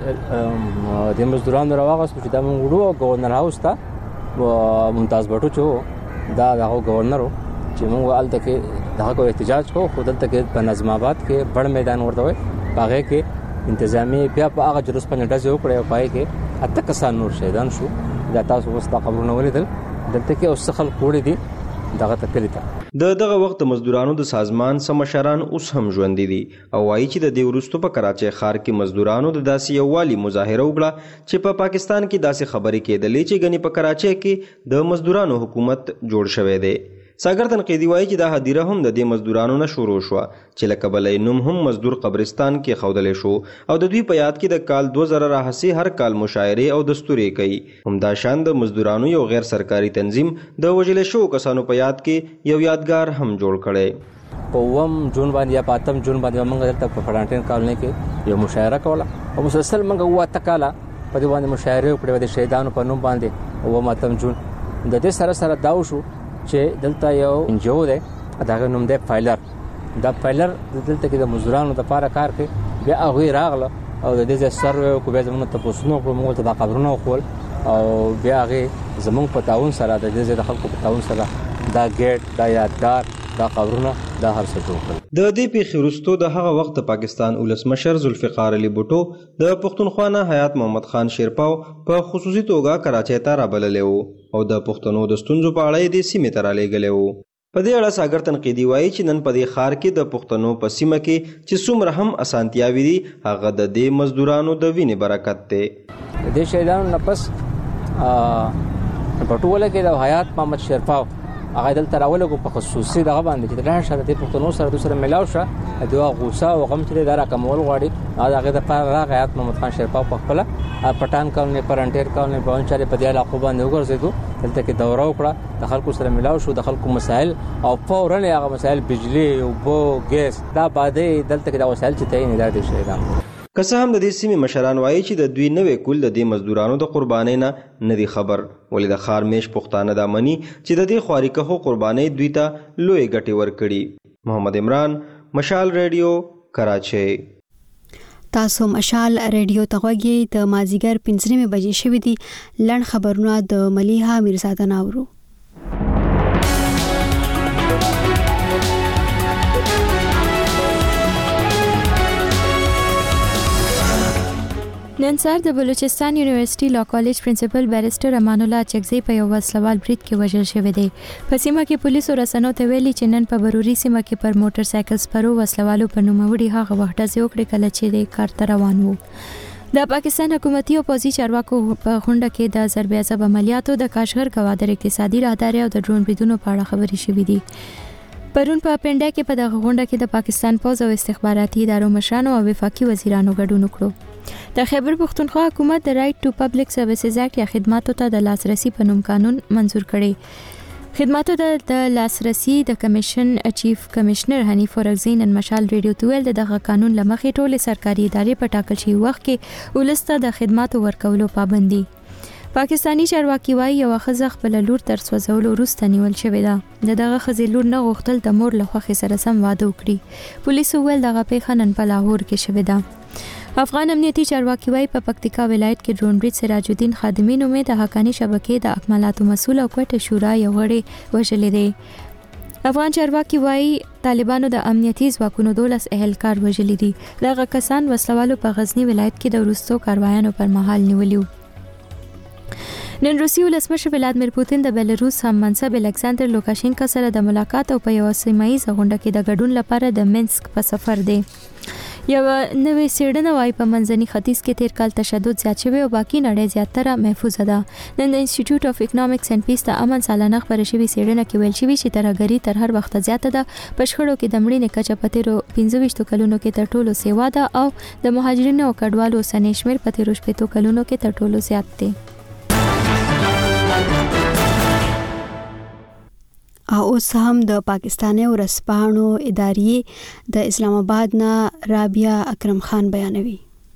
هغه د مزدورانو راوغس چې د موږ گورنر هاوس ته و ممتاز بټو چې دا دغه گورنر چې موږ الته کې دغه احتجاج کو خو دلته کې په نظم آباد کې بڑ میدان ورته وي هغه کې انتظامی بیا په هغه جلوس په نډه زو کړو پای کې اته کسان نور شهیدان شو. دا تاسو اوس د قبرونو ولیدل دلته کې اوس خلک کوړي دي دغه تکلیته. دغه وخت مزدورانو د سازمان سمشران اوس هم ژوند دي او وایي چې د دې وروسته په کراچۍ ښار کې مزدورانو د داسې یووالي مظاهره وکړه چې په پاکستان کې داسې خبرې کېدلې چې غني په کراچۍ کې د مزدورانو حکومت جوړ شوی دی. ساګر تنقیدی وایي چې دا هدیره هم د دې مزدورانو نه شروع شو چې لکه بلې نوم هم مزدور قبرستان کې خودلې شو او د دوی په یاد کې د کال 2000 راهسي هر کال مشاعره او دستوري کوي. همدا شان د مزدورانو یو غیر سرکاري تنظیم د وجل شو کسانو په یاد کې یو یادګار هم جوړ کړي. په 9 جون باندې یا 8 جون باندې موږ دلته په فرانټین کالونی کې یو مشاعره کوله او مسلسل موږ واته کاله په دې باندې مشاعره وکړه د شهیدانو په نوم باندې او 8 جون د دې سره داو شو چې دلته یو انجو دی دغه نوم دی فایلر. دا فایلر دلته کې د مزدورانو لپاره کار کوي. بیا هغه راغله او د دې سره کو به زموږ ته پوښتنه کوم موږ ته د قبرونو خول او بیا هغه زموږ په تعاون سره د دې خلکو په تعاون سره دا گیټ دا یادګار دا قبرونه دا هر څه جوړ کړل. د دې پیښې وروسته د هغه وخت پاکستان ولسمشر ذوالفقار علي بوټو د پښتونخوا حیات محمد خان شیرپاو په خصوصي توګه کراچۍ ته رابللی و او د پښتنو د ستونزو په اړه د سیمې ته رالېږلی و. په دې اړه ساګر تنقیدی وایي چې نن په دې ښار کې د پښتنو په سیمه کې چې څومره هم اسانتیاوي دي هغه د دې مزدورانو د وینې برکت دی. د شهیدانو نه پس پټوله کې د حیات محمد شیرپاو هغه دلته راولګو په خصوصي دغه باندې چې د شاته د پښتنو سره د سره ملاو شه د غوسه او غم چې د راکمول غواړي هغه د پر حیات محمد خان شیرپاو په خپل پټان کالونی پرانټیر کالونی باونچاري په دې علاقو باندې وګرځېدو دلته کې دوره وکړه د خلکو سره ملاو شو د خلکو مسائل او فورا هغه مسائل بجلی او بو ګیس دا باندې دلته کې د وسایل چې تعین نه دي شي دا که څه هم د دې سیمې مشران وایي چې د دوی نوې کول د دې مزدورانو د قربانۍ نه دي خبر ولې د خارمیش پښتانه د منی چې د دې خواريکه قربانۍ دوی ته لوی ګټي ورکړي محمد عمران مشال ریډیو کراچي تاسو مشال ریډیو تغوږی د مازیګر 15 بجې شوې دي لړ خبرونه د ملیحه میرزاده ناورو نن سهار د بلوچستان یونیورسيټي لا کالج پرنسپل بیرسټر امان الله چکزی په یو وسلوال برید کې وژل شوی دی په سیمه کې پولیسو رسنو ته ویلي چې نن په بروري سیمه کې پر موټر سایکل سپرو وسلوالو په نوموړي هغه وخت ځې وکړي کله چې د کار ته روان وو د پاکستان حکومتي او پوځي چارواکو په غونډه کې د ضرب عضب عملیاتو د کاشغر کوادر اقتصادي راهداري او د ډرون بریدونو په اړه خبرې شوې دي پرون په پنډه کې په دغه غونډه کې د پاکستان پوځ او استخباراتي ادارو مشرانو او وفاقي وزیرانو ګډون وکړو د خیبر پښتونخوا حکومت د رائټ ټو پبلک سروسز اکټ یا خدماتو ته د لاسرسي په نوم قانون منزور کړي خدماتو د لاسرسي د کمیشن چیف کمشنر حنیف ورغزین ان مشال ریډیو تویل دغه قانون لمخې ټول سرکاري ادارې په ټاکل شوی وخت کې ولسته د خدماتو ورکولو پابندي پاکستانی چارواکي وايي یو خزه خپل لور تر سوځولو وروسته نیول شوې ده دغه خزه لور نه غوښتل د مور له خوښې سره سم واده وکړي پولیسو ول دغه پیښه نن په لاهور کې شوې ده افغان امنیتي چارواکي وايي په پکتیکا ولایت کې ډرون بریډ سراج الدین خادمین امید د حقانی شبکې د اکمالاتو مسول او کوټه شورا یو غړي وژلې دي افغان چارواکي وايي طالبانو د امنیتي ځواکونو 12 اهلکار وژلې دي دغه کسان وسلوالو په غزنی ولایت کې د وروستو کاروایانو پر مهال نیولیو نن روسي ولسمشر ولادمیر پوتین د بلاروس هم منصب الکساندر لوکاشینکا سره د ملاقات او په یو سیمایي غونډه کې د ګډون لپاره د مینسک په سفر دی یو نوې سیډنه وايي په منځني ختیځ کې تیر کال تشدد زیات شوی او باقی نړۍ زیاتره محفوظه ده نن د انسټیټیوټ اف اکونومکس اند پیس د امن سالانه خبرې شوی سیډنه کې ویل شوی چې ترګری تر هر وخت زیاته ده پښخړو کې د مړینې کچه په تیرو 25 کلونو کې تر ټولو سیوا ده او د مهاجرینو او کډوالو سنشمیر په تیرو 15 کلونو کې تر ټولو زیات دی او اوس هم د پاکستاني ورسپاڼو ادارې د اسلام آباد نه رابعه اکرم خان بیانوي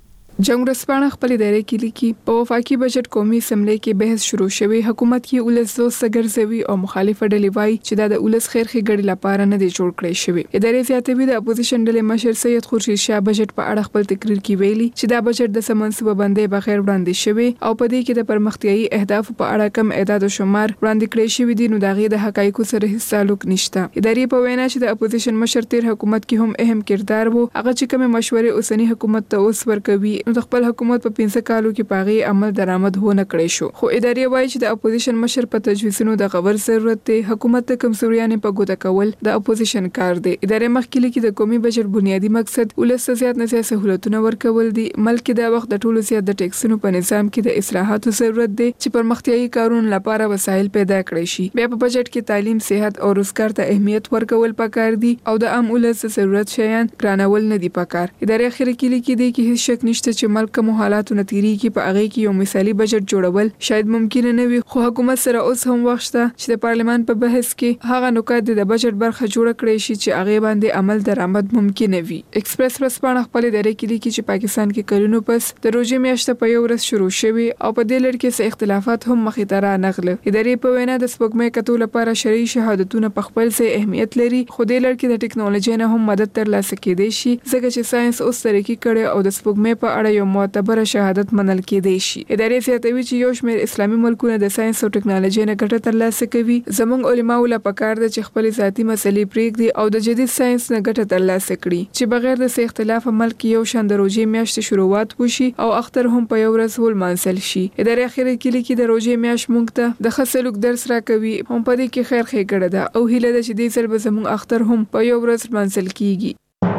جنگ رسپانه خپل ادارې کې لیکي په وفاقي بجټ قومي اسمبلی کې بحث شروع شوی حکومت کې ولس دوست سګرځوي او مخالف ډلې وایي چې دا د ولس خیر ښېګړې لپاره نه دی جوړ کړی شوی ادارې زیاتوي د اپوزیشن ډلې مشر سید خورشید شاه بجټ په اړه خپل تقریر کې ویلي چې دا بجټ د سمنسوبه بندۍ بغیر وړاندې شوی او په دې کې د پرمختیايي اهدافو په اړه کم اعداد او شمار وړاندې کړی شوی دي نو دا غي د حقایقو سره هیڅ تعلق نشته ادارې په وینا چې د اپوزیشن مشر تیر حکومت کې هم اهم کردار وو هغه چې کوم مشورې اوسنی حکومت ته اوس ورکوي نو د خپل حکومت په 15 کالو کې پاغي عمل درآمد هونه کړی شو خو ادارې وایي چې د اپوزیشن مشر په تجویزونو د غور ضرورت دی حکومت ته کمزوریانې په ګوته کول د اپوزیشن کار دی ادارې مخکې لیکي د قومي بجټ بنیادی مقصد ولست زیات نه سہولتونه ورکول دي ملک د وخت د ټولو زیات د ټیکسونو په نظام کې د اصلاحاتو ضرورت دی چې پرمختیايي کارونو لپاره وسایل پیدا کړي شي بیا په بجټ کې تعلیم صحت او روزګار ته اهمیت ورکول پکار دي او د عام ولس ضرورت شیان ګرانول نه دي پکار ادارې اخر کې لیکي دی کې هیڅ شک نشته چې ملک حالاتو نتیری کې په هغه کې یو مثالی بجټ جوړول شاید ممکن نه وي خو حکومت سره اوس هم وخت شته چې د پارلمان په بحث کې هغه نکات د بجټ برخه جوړ کړي شي چې هغه باندې عمل درآمد ممکن وي ایکسپریس ورسپانه خپل ادارې کې لیکي چې پاکستان کې کلونو پس د روزي میاشت په یو ورځ شروع شوی او په دې لړ کې څه اختلافات هم مخې ته رانغله ادارې په وینا د سپوږمۍ کتو لپاره شرعي شهادتونه په خپل څه اهمیت لري خو دې لړ کې د ټکنالوژي نه هم مدد ترلاسه کېدای شي ځکه چې ساينس اوس ترقی کړي او د سپوږمۍ په اړه یو معتبر شهادت منل کېدای شي ادارې زیاتوي چې یو شمېر اسلامي ملکونه د ساينس او ټکنالوژي نه ګټه ترلاسه کوي زموږ علماو لا پکار دي چې خپل ذاتي مسلې پرېږدي او د جدید ساينس نه ګټه ترلاسه کړي چې بغیر د څه اختلاف عمل کې یو شان د روزي میاشتې شروعات وشي او اختر هم په یو ورځ ولمانځل شي ادارې اخر کې لیکي د روزي میاشت مونږ ته د خصلوک درس راکوي هم په دې کې خیر ښېګړه ده او هیله ده چې دې ځل به زموږ اختر هم په یو ورځ لمانځل کیږي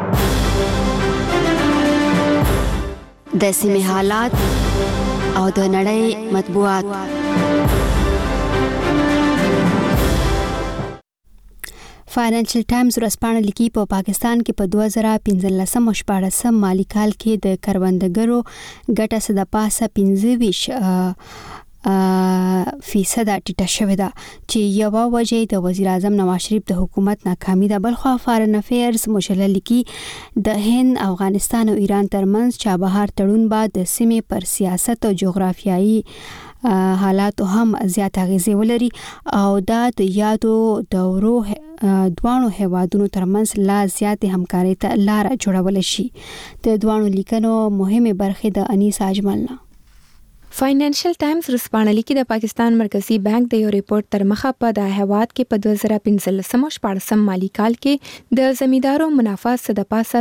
د سیمې حالات او د نړۍ مطبوعات فاینانشل ټایمز ورځپاڼه لیکي په پاکستان کې په 2015 او 14 مالی کال کې د کروندګرو ګټه صد پاسه 25% ټیټه شوې ده چې یو وجه د وزیر اعظم نواز شریف د حکومت ناکامي ده. بلخو فارن افیرز مجله لیکي د هند، افغانستان او ایران ترمنځ چابهار تړون بعد د سیمې پر سیاست او جغرافیایي حالات هم زیات اغیزه ولري او دا د یادو دورو دوانو هیوادونو ترمنځ لا زیات همکاري ته لار جوړول شي. د دوانو لیکنو مهمه برخه د انیس اجملنا. فاینانشل ټایمز ورځپاڼه لیکي د پاکستان مرکزی بانک د یو ریپورت تر مخه په د هیواد کې په 2015 او 14 مالی کال کې د زمیندارو منافع صد پاسه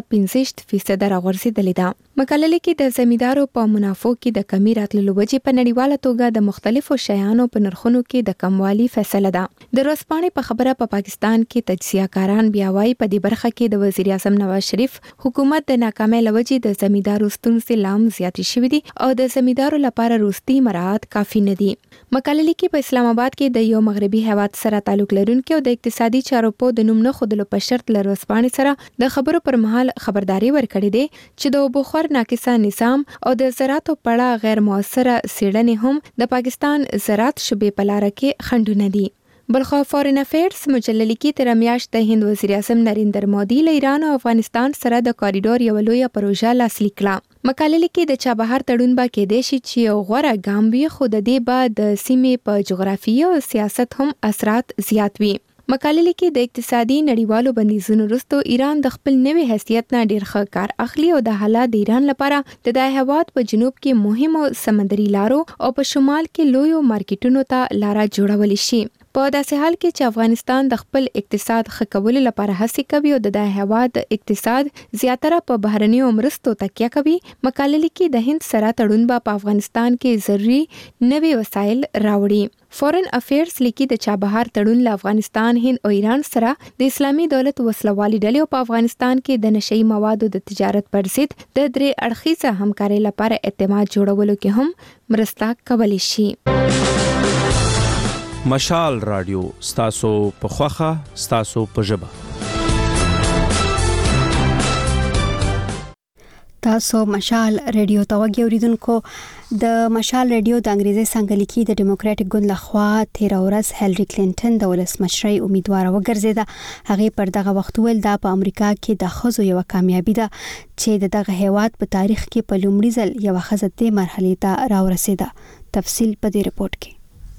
65% راغورځېدلې ده. مقاله لیکي د زمیندارو په منافعو کې د کمی راتللو وجې په نړیواله توګه د مختلفو شیانو په نرخونو کې د کموالي فیصله ده. د ورځپاڼې په خبره په پاکستان کې تجزیه کاران بیا وايي په دې برخه کې د وزیر اعظم نواز شریف حکومت د ناکامۍ لوجې د زمیندارو ستونزې لام زیاتې شوې دي او د زمیندارو لپاره روستي مراعات کافي نه دي. مقاله لیکي په اسلام آباد کې د یو مغربي هیواد سره تعلق لرونکي او د اقتصادي چارو په د نوم نه خودلو په شرط لرسپاڼې سره د خبرو پر مهال خبرداري ورکړې ده چې د بخور ناقصه نظام او د زراعتو پړه غیر موثره سیړنې هم د پاکستان زراعت شوبې په لار کې خنډونه دي. بلخو فارن افیرز مجله لیکي تر میاشت د هند وزیر اعظم نریندر مودي له ایران او افغانستان سره د کوریډور یو لوی پروژه لاسلیک کړه. مقاله لیکي د چابهار تړون با کې د شي چې یو غوړه ګام وي خو د دې بعد د سیمې په جغرافیه او سیاست هم اثرات زیات وي. مقاله لیکي د اقتصادي نړیوالو بندیزونو وروسته ایران د خپل نوي حیثیت نه ډیر ښه کار اخلي او د حالات د ایران لپاره د هیواد په جنوب کې مهمو سمندري لارو او په شمال کې لویو مارکیټونو ته لار جوړول شي. په داسې حال کې چې افغانستان د خپل اقتصاد ښه کولو لپاره هڅې کوي او د هیواد اقتصاد زیاتره په بهرنیو مرستو تکیه کوي، مقاله لیکي د هند سره تړون په افغانستان کې ضروري نوي وسایل راوړي. فارن افیرز لیکي د چابهار تړون له افغانستان، هند او ایران سره د اسلامي دولت وسلوالي ډلې په افغانستان کې د نشئی موادو د تجارت پر ضد د درې اړخیزه همکارۍ لپاره اعتماد جوړولو کې هم مرسته کولی شي. مشال رادیو ستاسو په خوخه ستاسو په ژبه. تاسو مشال رادیو ته وګورئ. د مشال رادیو د انګریزي څنګه لیکي د ډیموکراټک ګوند لخوا 13 ورځ هیلری کلینټن د ولسمشرۍ امیدوار وګرځیده. هغه پر دغه وخت ول د امریکا کې د خزو یو کامیابی ده چې دغه هیواد په تاریخ کې په لومړي ځل یو خزته مرحله ته راورسیده. تفصیل په دې رپورت کې.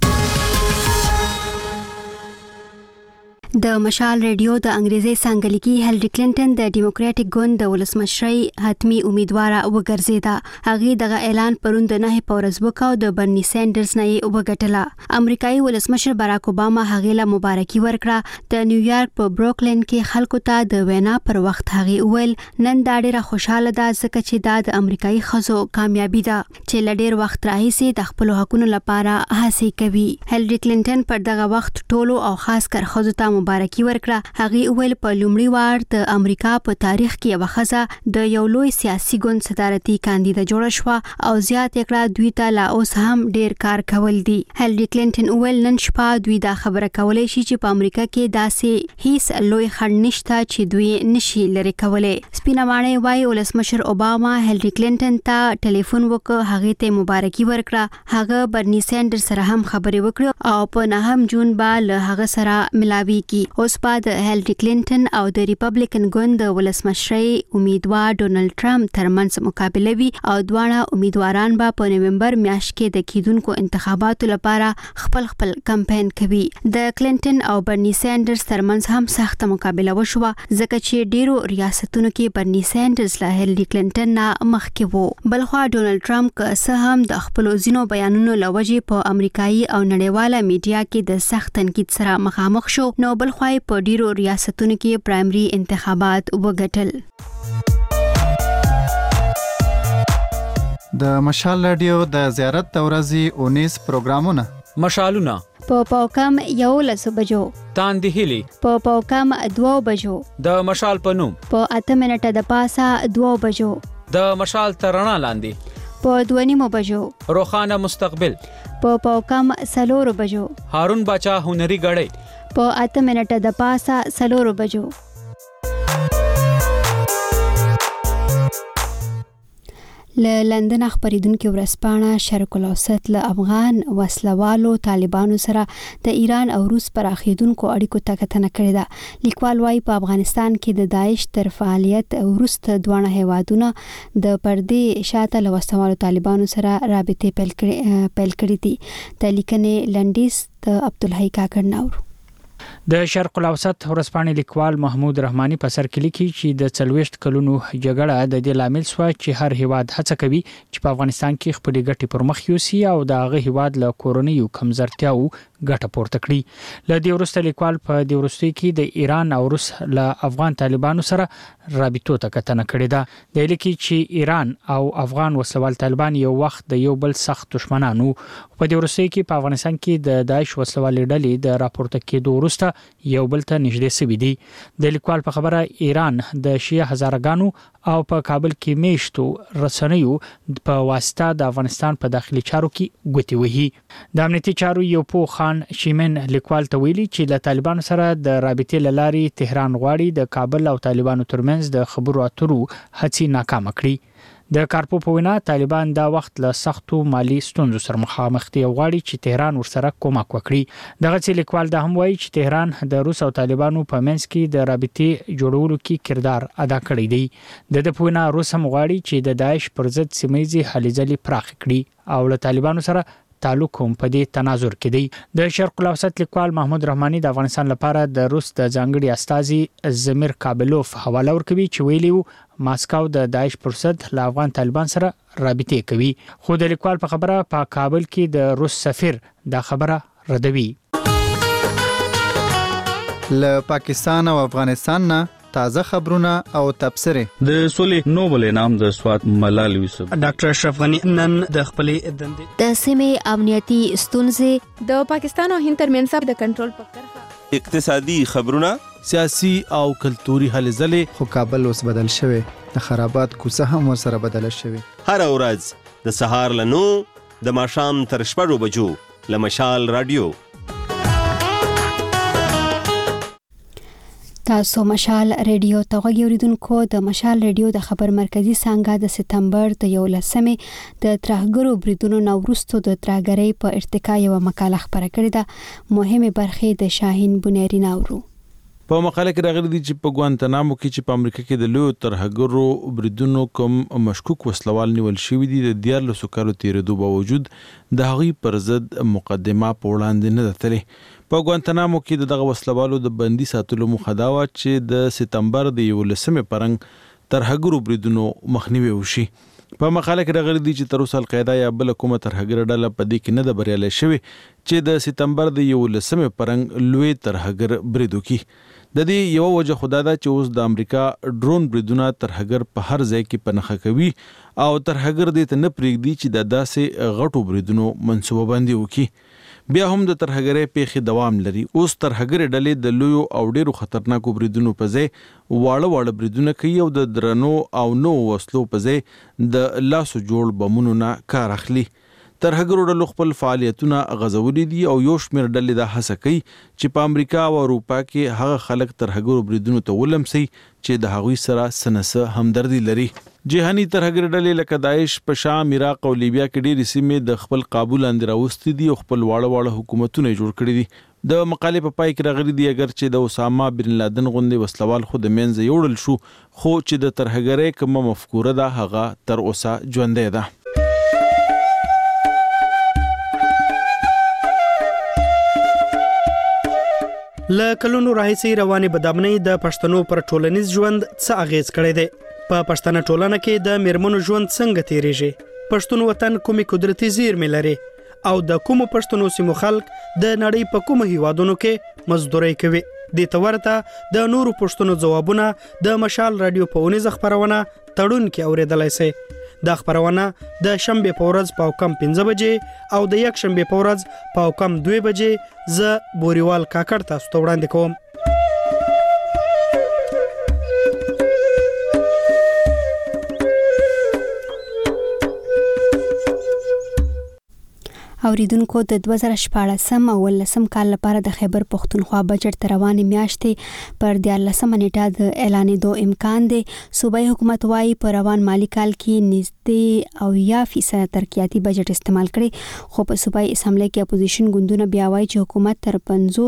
د مشال رادیو د انګریزي څنګه لیکي هیلری کلینټن د ډیموکراټک ګوند د ولسمشرۍ حتمی امیدوار وګرځیده. هغه دغه اعلان پروند نه په ورځ وکاو د برني سینډرز نه وګټله. امریکایي ولسمشر باراک اوباما هغه له مبارکي ورکړه. د نیویارک په بروکلین کې خلکو ته د وینا پر وخت هغه ویل نن دا ډیره خوشاله ده ځکه چې دا د امریکایي خزو کامیابی ده چې لډیر وخت راهیسې د خپل حقوقو لپاره هڅې کوي. هیلری کلینټن پر دغه وخت ټولو او خاص کر خزو ته مبارکي ورکړه. هغه ویل په لومړي وار د امریکا په تاریخ کې یو خزه د یو لوی سیاسي ګوند صدارتي کاندیدا جوړ شو او زیات کړه دوی ته لا اوس هم ډیر کار کول دي. هیلری کلینټن ویل نن شپه دوی دا خبره کولای شي چې په امریکا کې داسې هیڅ لوی خنډ نشته چې دوی نشي لري کولای. سپینمانه وايي ولسمشر اوباما هیلری کلینټن ته ټلیفون وکړ، هغه ته مبارکي ورکړه. هغه برني سینډر سره هم خبرې وکړه او په 9 جون به له هغه سره ملاوي کی. اوس بعد هیلری کلینټن او د ریپبلیکن ګوند د ولسمشرۍ امیدوار ډونالد ټرمپ ترمنځ مقابله وي او دواړه امیدواران به په نومبر میاشت کې د کیدونکو انتخاباتو لپاره خپل کمپاین کوي. د کلینټن او برني سینډرز ترمنځ هم سخت مقابله وشوه ځکه چې ډیرو ریاستونو کې برني سینډرز له هیلری کلینټن نه مخکې وو. بلخو ډونالد ټرمپ که څه هم د خپل ځینو بیانونو لوجې په امریکایي او نړیواله میډیا کې د سخت تنقید سره مخامخ شو، نو بلخو په ډیرو ریاستونو کې پرایمري انتخابات وګټل. د مشال رادیو د زیارت د ورځې 19 پروګرامونه مشالونه په پاوکم 11 بجو، تاندې هلي په پاوکم 2 بجو، د مشال په نوم په 8 منټه د پاسه 2 بجو، د مشال ترڼا لاندې په 2:30 بجو، روخانه مستقبل په پاوکم 4 بجو، هارون باچا هنري غړې په 8 منټه د پاسه 4 بجو. له لندن خبریدونکو ورسپانه شرق الاوسط له افغان وسلوالو طالبانو سره د ایران او روس پر اخیدونکو اړیکو ته کتنه کړې ده. لیکوال وايي په افغانستان کې د داعش تر فعالیت وروسته دوه هیوادونه د پردې شاته له وسلوالو طالبانو سره رابطې پیل کړې دي. د لیکنې لنډیز د عبدالحی کاکړ ناور. د شرق الاوسط ورسپانې لیکوال محمود رحماني په سر کې لیکي چې د 40 کلونو جګړه د دې لامل شو چې هر هیواد هڅه کوي چې په افغانستان کې خپل ګټې پر مخ یوسي او د هغه هیواد له کورنیو کمزورتیاو ګټه پورته کړي. له دې وروسته لیکوال په دې وروستي کې د ایران او روس له افغان طالبانو سره رابطو ته کتنه کړې ده. د لیکي چې ایران او افغان وسلوال طالبان یو وخت د یو بل سخت دشمنانو. په دې وروستي کې په افغانستان کې د داعش وسلوال ډلې د راپورته کېدو وروسته یو بل ته نږدې شوي دي. د لیکوال په خبره ایران د شیعه هزارګانو او په کابل کې میشتو رسنیو په واسطه د افغانستان په داخلي چارو کې ګوتې وهي. د امنیتي چارو یو پوه خان شیمن لیکوال ته ویلي چې له طالبانو سره د رابطې لارې تهران غواړي د کابل او طالبانو ترمنځ د خبرو اترو هڅې ناکامه کړي. د کارپو په وینا طالبان دا وخت له سختو مالی ستونزو سره مخامخ دي او غواړي چې تهران ورسره کومک وکړي. دغه چې لیکوال دا هم وایي چې تهران د روس او طالبانو په منځ کې د رابطې جوړولو کې کردار ادا کړی دی. د په وینا روس هم غواړي چې د داعش پر ضد سیمایي هلې ځلې پراخ کړي او له طالبانو سره تعلق هم په دې تناظر کې دی. د شرق الاوسط لیکوال محمود رحماني د افغانستان لپاره د روس د ځانګړي استازي زمیر کابلوف حواله ورکوي چې ویلیو ماسکو د داعش پر ضد له افغان طالبان سره رابطې کوي. خو د لیکوال په خبره په کابل کې د روس سفیر دا خبره ردوي. له پاکستان او افغانستان نه تازه خبرونه او تبصره. د سولې نوبل انعام د سوات ملال یوسف ډاکټر اشرف غنی نن د خپلې دندې د سیمې امنیتي ستونزې د پاکستان او هند ترمنځ د کنټرول په کرښه اقتصادي خبرونه سیاسي او کلتوري هلې ځلې. خو کابل اوس بدل شوی د خرابات کوڅه هم ورسره بدل شوی. هر ورځ د سهار له 9 د ماښام تر 6 بجو له مشال رادیو. تاسو مشال ریډیو ته غوږی اوریدونکو. د مشال ریډیو د خبر مرکزی څنګه د سپتمبر د 11 د ترهګرو بریدونو نوروستو د ترهګرۍ په ارتکا یو مقاله خبره کړې ده. مهمه برخه د شاهین بنيري ناورو په مقاله کې راغلي دي چې په ګوانتنامو کې چې په امریکا کې د لوی ترهګرو بریدونو کوم مشکوک وسلوال نیول شوی دي د 14 کالو تیرېدو باوجود د هغې پر ضد مقدمه په وړاندې نه ده. په ګوانتنامو کې دغه وسلوالو د بندي ساتلو موخه دا و چې د سپتمبر د 11 پرنګ ترهګرو بریدونو مخنیوي وشي. په مقاله کې راغلي دي چې تر اوسه القاعده یا بل کومه ترهګر ډله په دې کې نه ده بریالۍ شوې چې د سپتمبر د 11 پرنګ لوی ترهګر برید وکړي. د دې یو وجه خدا ده چې اوس د امریکا ډرون بریدونه ترهګر په هر ځای کې پنهخه کوي او ترهګر دې ته نه پرېږدي چې د داسې غټو بریدونو منصوبه بندي وکړي. بیا هم د ترهګرۍ پیښې دوام لري. اوس ترهګر ډلې د لویو او ډیرو خطرناکو بریدونو په ځای واړه بریدونه کوي او د درنو او نو وسلو په ځای د لاسو جوړ بمونو نه کار اخلي. ترهګرو ډلو خپل فعالیتونه غځولي دي او یو شمېر ډلې دا هڅه کوي چې په امریکا او اروپا کې هغه خلک ترهګرو بریدونو ته ولمسي چې د هغوی سره سنسه همدردي لري. جهاني ترهګر ډلې لکه داعش په شام، عراق او لیبیا کې ډېرې سیمې د خپل قابو لاندې راوستي دي او خپل واړه حکومتونه جوړ کړي دي. د مقالې په پای کې راغلي دي اگر چې د اسامه بن لادن غوندې وسلوال خو د منځه یوړل شو خو چې د ترهګرۍ کومه مفکوره ده هغه تر اوسه ژوندۍ ده. له کلونو راهیسې روانې بدامنۍ د پښتنو پر ټولنیز ژوند څه اغیز کړی دی؟ په پښتنه ټولنه کې د میرمنو ژوند څنګه تیریږي؟ پښتون وطن کومې قدرتي زیرمې لري او د کومو پښتنو سیمو خلک د نړۍ په کومو هیوادونو کې مزدوري کوي؟ دې ته ورته د نورو پښتنو ځوابونه د مشال رادیو په اونیزه خبرونه تړون کې اوریدلای شئ. دا خبرونه د شنبه په ورځ په کم 15 بجې او د یک شنبه په ورځ په کم 2 بجې ز بوريوال کاکړ تاسو ته وړاندې کوم. اوریدونکو د 2014 او 2019 کال لپاره د خیبر پختونخوا بجټ تر روانې میاشتې پر 14 نیټه د اعلانېدو امکان دی. صوبایي حکومت وايي په روان مالی کال کې نږدې 90% ترقیاتي بجټ استعمال کړي، خو په صوبایي اسمبلی کې اپوزیشن ګوندونه بیا وايي چې حکومت تر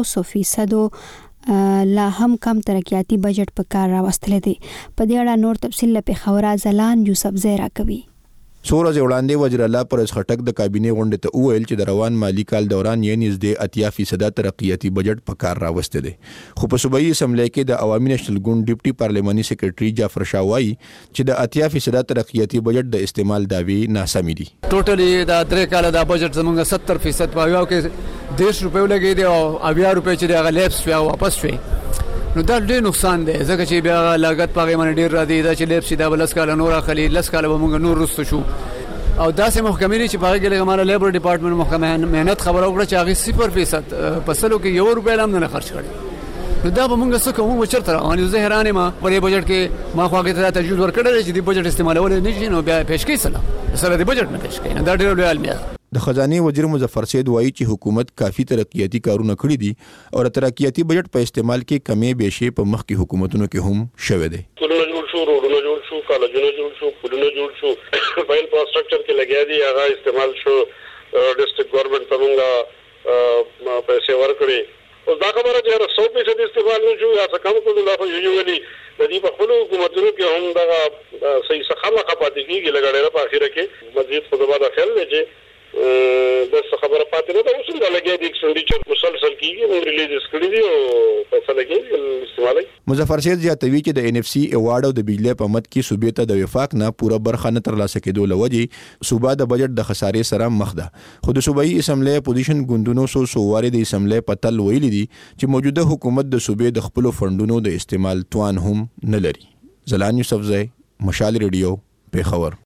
50% لا هم کم ترقیاتي بجټ په کار راوستل دي. په دې اړه نور تفصیل له پیښور ځلان یوسف زیرا کوي. سورج وړاندې وزیر الله پرس خټک د کابینه غونډې ته وویل چې د روان مالی کال دوران یې نږدې 80% ترقیاتي بجټ په کار راوسته دي، خو په صوبایي اسمبلی کې د عوامي نېشنل ګوند ډیپټي پارلیماني سیکریټري جعفر شاه وایي چې د 80% ترقیاتي بجټ د استعمال داوی ناسمي دي. ټوټلی دا 3 کال د بجټ زمونږ 70% په یو کې 10 روپیو لګي دي او 80 روپۍ چې هغه لیپس بیا واپس شوي، نو دا ډېر نقصان دی ځکه چې بیا لاګت پاغه باندې ډېر را دي دا چې لیپس دا بلس کال نور اخلي لس کال به موږ نور رسو شو او داسې محکمې چې پاغه کې لګمانه لیبر ډپارټمنټ محکمه مهنت خبره وکړه چې هغه 0% پسلو کې 1 روپۍ هم نه خرج کړي، نو دا به موږ څه کوو چرته روانو. زه حیران یم په بجټ کې ما خو هغه ته تجویز ورکړل چې د بجټ استعمالول نه شي، نو بیا پیش کوي سره د بجټ نه پیش کوي، دا ډېر لوی علمي ده. د خزانه وزیر مظفر سید وایي چې حکومت کافي ترقیاتي کارونه کړی دي او ترقیاتي بجټ په استعمال کې کمی بیشي په مخ کې حکومتونو کې هم شوه دي. کولونه جوړ شو، روډونه جوړ شو، کالجونه جوړ شو، پلونه جوړ شو، په انفراستراکچر کې لګیا دي هغه استعمال شو، ډیسټریکټ ګورنمنت څنګه پیسې ورکړي. اوس دا خبره چې 100% استعمال نه شو یا څه کم کړو، لا خو یوجوالي د دې په خپل حکومتونو کې هم دا صحیح څخه پاتې کیږي لګړې په اخر کې مزید خو دا خیال دی چې د څه خبره پاتې نه ده. اوس هم دا لګیا دي ایکسپنډیچر مسلسل کیږي، موږ ریلیز کړی دي او پیسې لګي استعمالي. مظفر سید زیاتوي چې د NFC ایوارډ او د بجلی په مد کې صوبې ته د وفاق نه پوره برخه نه ترلاسه کېدو لوجې صوبه د بجټ د خسارې سره مخ ده، خو د صوبایي اسمبلی اپوزیشن ګوندونو سوواري د اسمبلی په تل ویلي دي چې موجوده حکومت د صوبې د خپل فندونو د استعمال توان هم نه لري. زلان یوسف زئی، مشال ریډیو، پیښور.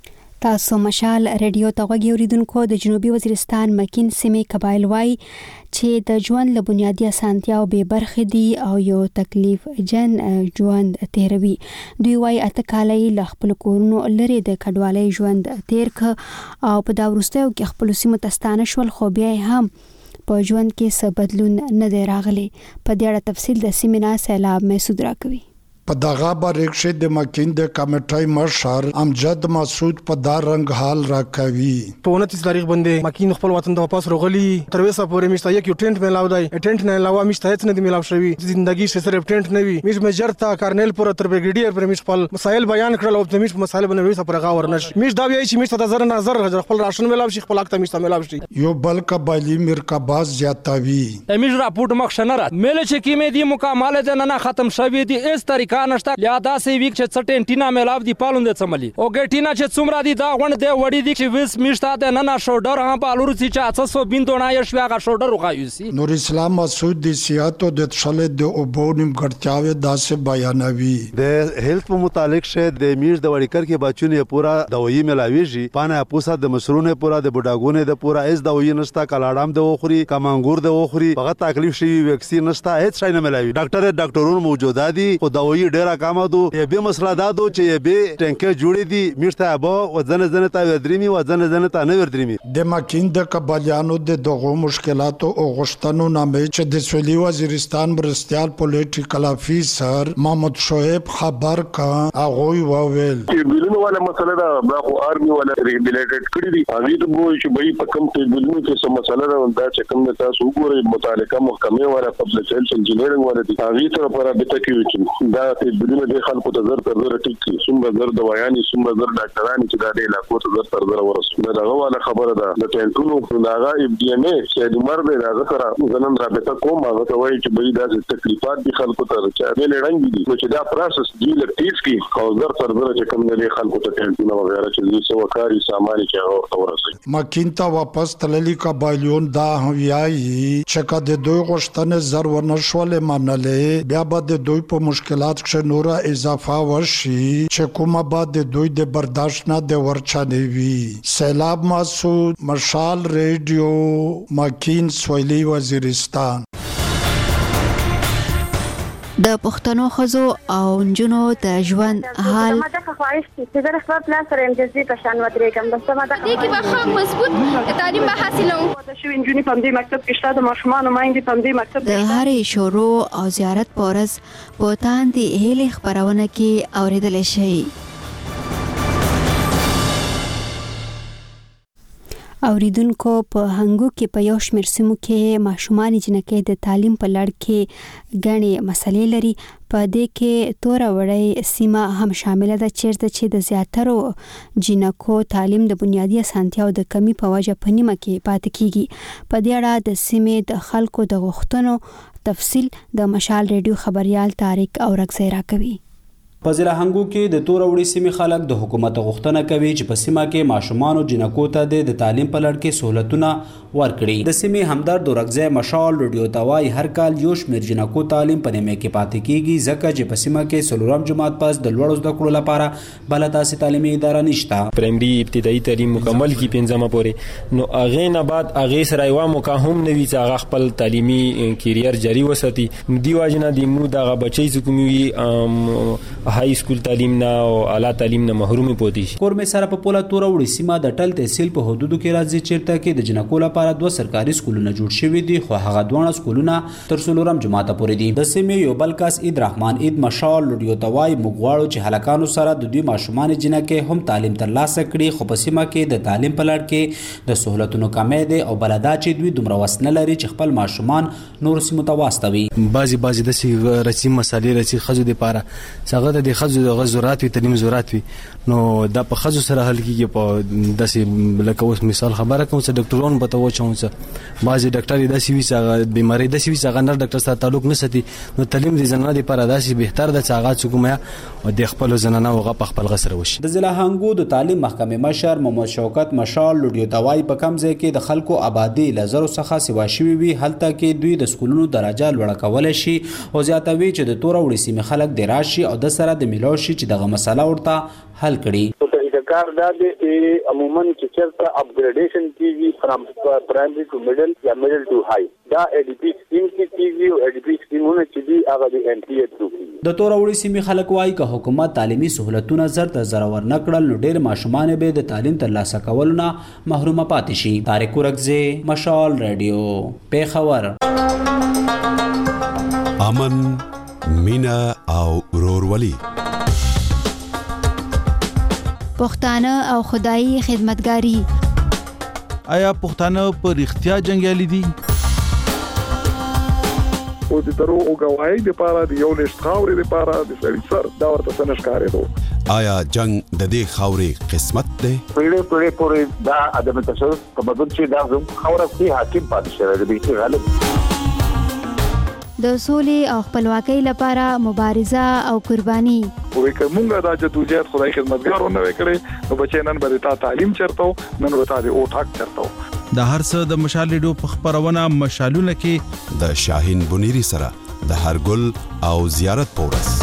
تاسو مشال ریډیو ته غوږی اوریدونکو. د جنوبي وزیرستان مکین سیمې قبایل وای چې د ژوند له بنیادی اسانتیاو به برخه دي او یو تکلیف جن ژوند تیروي. دوی وای اته کالای له خپل کورونو لري د کډوالۍ ژوند تیر ک او په دا وروستیو کې خپل سیمه تستانه شول، خو بیا هم په ژوند کې څه بدلون نه دی راغلی. په دې اړه تفصیل د سیمه سیلاب محسود راکوي. په دغه باریکشه د مکین د کمیټې مشر امجد مسعود په دا رنگ حال راکوي. په 29 تاریخ باندې مکین خپل وطن ته واپس راغلی، تر اوسه پورې مشته یو ټینټ ملاو دی، ټینټ نه علاوه مشته هیڅ نه دی ملاو شوی. زندگی سره ټینټ نه وی مش میجر تا کارنل پر تر بریګیډیر پر مش خپل مسائل بیان کړل او د مش مسائل باندې وسه پر غاور نش مش دا وی چې مشته د نظر خپل راشن ملاو شي، خپل اکته مشته ملاو شي. یو بل قبایلی مرکباز زیاتوي امیج راپورټ مخ شنرات مل چې کیمه دی مکمل ده نه ختم شوی دی اس طریقه نشته یا سي ویک چې سټینټینا ملاو دی پالوند چملی او ګټینا چې څومره دی دا غونډ دی وړي دی چې وس میشته ده نه شوډر هم پالورو چې 800 بینتونه یې شواغه شوډر وغایوسی. نور اسلام مسعود د سیاحت او د تشل د اوبونیم ګټیاوي داسې بیانوي. د هیلث په متعلق شه د میش د وړکر کې بچونه پورا دوايي ملاويږي، پانه پوسا د مسرونه پورا د بډاګونه د پورا اس دوايي نشتا، کلاړام د وخوري، کمانګور د وخوري، هغه تکلیف شي ویکسین نشتا، هیڅ شي نه ملاوي. ډاکټرونو موجوده دي او دوايي ډیره کم ده. یې به مسله دا دو چې به ټینکه جوړې دي میشته ابو وزن ته ودرېمي وزن ته نه ودرېمي. د مکین د قبایلیانو د دغو مشکلاتو او غشتنو نامې چې د سویلي وزیرستان مرستيال پولیټیکل افیسر محمد شعیب خبر کا هغه وویل چې بیلونو والا مسله دا خو آرمي والا ریګولیټډ کړی دي، هغه ته وایي چې به په کم ټیبلونو کې څه مسله ده دا چې کوم تاسو وګورئ متعلقه محکمه والا پبلک هیلث انجینیرینګ والا دي، هغه سره پر به تکي چې دا ټیبلونو د خلکو ته زر تر زر ټیک څومره زر دوايانې څومره زر ډاکټرانې چې دا د علاقو ته زر تر زر ورسول. دا والا خبره ده د ټینټونو داغه FDMA چې د مرده راغه سره زنن رابطه کوم هغه ته وایي چې به دا تکلیفات دي خلکو ته چې به لړنګ دي چې دا پروسس دی لټیز کی او زر تر زر چې کوم نه خلکو ته ټینټونو وغیرہ چې دې سو کاری سامان کې هغه ورسي. مکین ته واپس تللی قبایلیون دا هویاي چې کده دوی غشتنه زر ورنشول منلې بیا به د دوی په مشکلات کې نور اضافه وشي چې کومه بعد دوی د برداشت نه د ورچانه وی. سیلاب مسعود، مشال ریډیو، مکین، سویلي وزیرستان. د پښتنو ښځو او نجونو د ژوند حال ما دا خواهش چې د خپل پلان سره امتیازي په شان ودرېږم بس ما دا دې کې به مضبوط تعلیم به حاصلوم دا شو انجونی په دې مکتب کې شته د ماشومان مایندې په دې مکتب د هرې شروع او زیارت پورز په تاندې هلي خبرونه کې اوریدل شي. اوریدونکو په هنګو کې په یو شمېر سیمو کې ماشومان جنکې د تعلیم په لړ کې غني مسلې لري. په دې کې تور وړي سیمه هم شامل ده چې د زیاترو جنکو تعلیم د بنیادی اسانتیاو د کمی په وجه په نیمه کې پاتې کیږي. په دې اړه د سیمې د خلکو د غوښتنو تفصیل د مشال ریډیو خبريال طارق اورغزی راکوي. په ضلع هنګو کې د تور وړي سیمې خلک د حکومت غوښتنه کوي چې په سیمه کې ماشومان او جنکو ته د تعلیم په لړ کې سہولتونه ورکړي. د سیمې همدرد اورغزی مشال ریډیو توای هر کال یو شمېر جنکو تعلیم په نیمه کې پاتې کیږي ځکه چې په سیمه کې څلورم جماعت پس د لوړو زده کړو لپاره بل تاسو تعلیمي اداره نشته. پرایمري ابتدایي تعلیم مکمل کی پنځمه پورې نو اغه نه بعد اغه سره یو موقع هم نوي چې هغه خپل تعلیمي کیریر جاری وساتي. دی واجنه د مو دغه بچي زکومي هاي سکول تعلیم نه او اعلی تعلیم نه محروم پوتي شي. کورمه سره په پولا تور وړي سیمه د ټل تحصیل په حدودو کې راځي چیرته کې د جنکو لپاره دوه سرکاري سکولونه جوړ شوي دي خو هغه دوه سکولونه تر څلورم جماعت پورې دي. د سیمې یو بل کس عید رحمان عید مشال ریډیو توای مغواړو چې هلکانو سره د دوی ماشومان جنکې هم تعلیم ترلاسه کړي خو په سیمه کې د تعلیم په لړ کې د سہولتونو کمی دي او بلدا چې دوی دومره وس نه لري چې خپل ماشومان نور سیمو ته واستوي. بعضی د سی رسمي مسالې رسي خزو د پاره څنګه د خزو د غزورات وی تعلیم زورات وی نو دا په خزو سره حل کیږي. په داسې لکه اوس مثال خبره کوم چې ډاکټرون به تو چون چې بعضی ډاکټر داسې وی چې بیماری داسې وی چې نر ډاکټر سره تعلق نه ساتي نو تعلیم د زنانه لپاره داسې بهتر د څاغات حکومت او د خپل زنانه او په خپل غسر وشي. د ضلع هنګو د تعلیم محکمې مشر محمد شوکت مشال ریډیو توای په کم ځای کې د خلکو آبادی لزر څخه سیوا شوی وی هلته کې دوی د سکولونو درجه لوړه کول شي او زیاتوي چې د تور وړي سیمه خلک د راشي او د سره د ملو شي چې دغه مسله ورته حل کړي. کار دا دی عموما چې چرته اپګریډیشن کیږي فرام پرایمري ټو میډل یا میډل ټو های دا ایډیپی سکیم کیږي او ایډیپی سکیمونه چې دی هغه د ان ټی ایچ کیږي. د تور وړي سیمې خلک وایي که حکومت تعلیمي سہولتونه زر ته زر ور نکړل نو ډېر ماشومان به د تعلیم ترلاسه کولو نه محروم پاتې شي. طارق اورغزی مشال ریډیو پیښور. امن مینا او ورورولي پښتانه او خدایي خدمتګاری. آیا پښتانه په رښتیا جنگیالي دي؟ او د درو او غواړي د پاره د یو لښت خاورې د پاره د سړي سر دا ورته څنګه ښکارېدو. آیا جنگ د دې خاورې قسمت دی؟ پیړې پورې دا ادم تاسو په بدل چې دا زم خاورې کې حاکم پاتې شوی دی چې غالب د سولې او خپلواکۍ لپاره مبارزه او قرباني. وې کومه دا چې دوی خدای خدمتګارونه وکړي نو بچي نن به تا تعلیم چرته نن به تا د او ټاک چرته. د هر څه د مشال ریډیو په خبرونه مشالونه کې د شاهین بنيري سره د هرګل او زیارت پورس.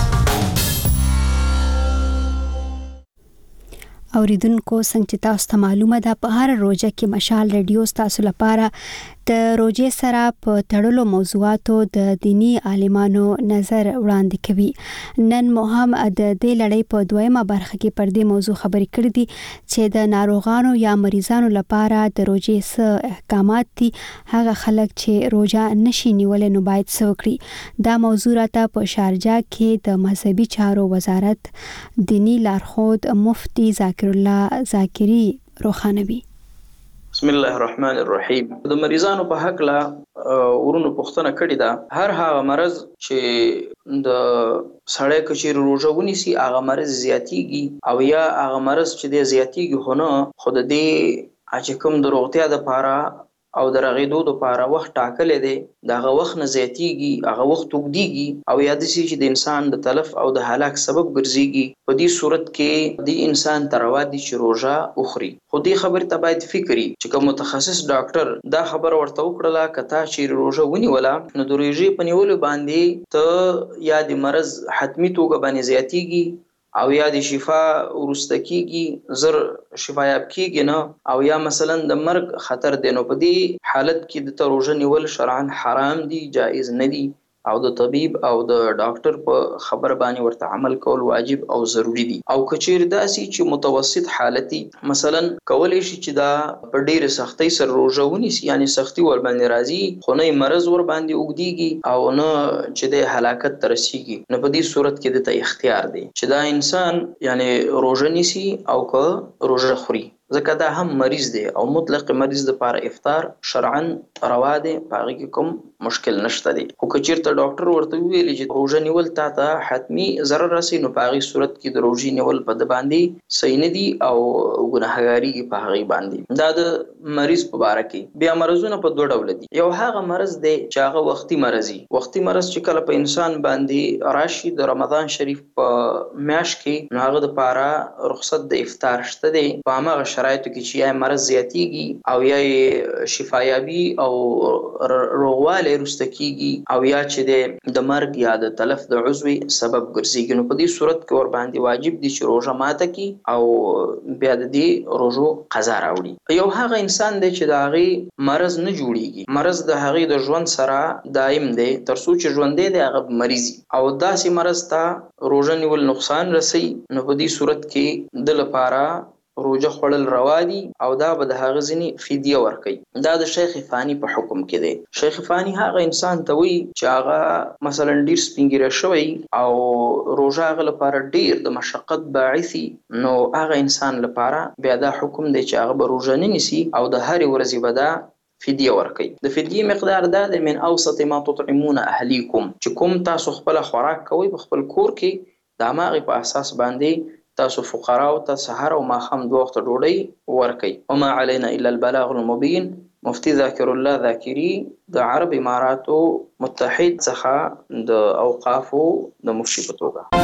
اوریدونکو څنګه چې تاسو ته معلومه ده په هر روزه کې مشال ریډیو تاسو لپاره د روزې سره په تړلو موضوعاتو د دینی عالمانو نظر وړاندې کوي. نن مو هم د دې لړۍ په دویمه برخه کې پر دې موضوع خبرې کړې دي چې د ناروغانو یا مریضانو لپاره د روزې څه احکامات دي. هغه خلک چې روزه نشي نیولای نو باید څه وکړي. دا موضوع راته په شارجه کې د مذهبي چارو وزارت دینی لارښود مفتی ذاکر الله ذاکری روخانوي. بسم الله الرحمن الرحیم. د مریضانو په حق لا ورونو پوښتنه کړې ده. هر هغه مرض چې د سړی کچیر روزه ونیسي هغه مرض زیاتیږي او یا هغه مرض چې د زیاتیږي هونه خود دې چې کوم د روغتیا د پاره او د رغیدو د پاره وخت ټاکلې دی دغه وخت نه زیاتیږي هغه وخت وګدیږي او یاد شي چې د انسان د تلف او د هلاک سبب ګرځيږي. په دې صورت کې د انسان تروا دي چې روزه اخري. خو دې خبره ته باید فکرې چې کوم متخصص ډاکټر دا خبر ورته وکړه کته چې روزه ونیولا نو د روزې په نیولو باندې ته یا د مرز حتمی توګه باندې زیاتیږي او یا د شفا ورسته کیږي زر شفایاب کیږي نه او یا مثلا د مرګ خطر دی نو په دې حالت کې د روزه نیول شرعاً حرام دي جایز نه دي. او د طبيب او د ډاکټر په خبر باندې ورته عمل کول واجب او ضروری دي. او کچیر داسي چې متوسط حالتي مثلا کولای شي چې دا په ډېر سختۍ سره روزه ونیسي، یعنی سختي ور باندې راځي خو نه مرض ور باندې وګديږي او نه چې د هلاکت ترسيږي، نو په دې صورت کې د اختیار دی چې دا انسان یعنی روزه نیسي او که روزه خوري، ځکه دا هم مریض دی او مطلق مریض د لپاره افطار شرعاً روا دی، پاغي کې کوم مشکل نشته دی. خو که چیرته ډاکټر ورته ویلي چې روزه نیول ته حتمی ضرر رسي، نو پاغي صورت کې د روزي نیول په د باندې صحیح نه دي او ګناهګاری کې پاغي باندې. دا د مریض په اړه کې بیا مرزونه په دوه ډول دي. یو هغه مرز دی چې هغه وختي مرزي، وختي مرز چې کله په انسان باندې راشي د رمضان شریف په میاشت کې، نو هغه د لپاره رخصت د افطار شته دی په هغه شرایطو کې چې یا مرض زیاتیږي او یا شفایابي او روغواله رسته کیږي او یا چې د مرګ یا د تلف د عضوي سبب ګرځيږي، نو په دې صورت کې ور باندې واجب دي چې روزه ماته کی او بیا د دې روزو قضا راوړي. یو هغه انسان دی چې د هغه مرض نه جوړیږي، مرض د هغه د ژوند سره دائم دی تر څو چې ژوند دی هغه مریضي او داسې مرض ته روزه نیول نقصان رسي، نو په دې صورت کې د لپاره روزه خړل روا دي او دا به د هغه ځنی فدیه ورکي. دا د شیخ فانی په حکم کې دی. شیخ فانی هغه انسان ته وی چې هغه مثلا ډیر سپینګیره شوی او روزه هغه لپاره ډیر د مشقت باعثي، نو هغه انسان لپاره بیا دا حکم دی چې هغه به روزه نه نیسي او د هر ورځې به دا فدیه ورکي. د فدیه مقدار دا د من اوسط ما تطعمون اهلیکم، چې کوم تاسو خپل خوراک کوي په خپل کور کې د ماغي په اساس باندې تاسو فقراو ته سحر او ماخام دوه وخت ډوډۍ ورکي. وما علينا الا البلاغ المبين. مفتي ذاکر الله ذاکری د عرب اماراتو متحد څخه د اوقافو د مفتي په توګه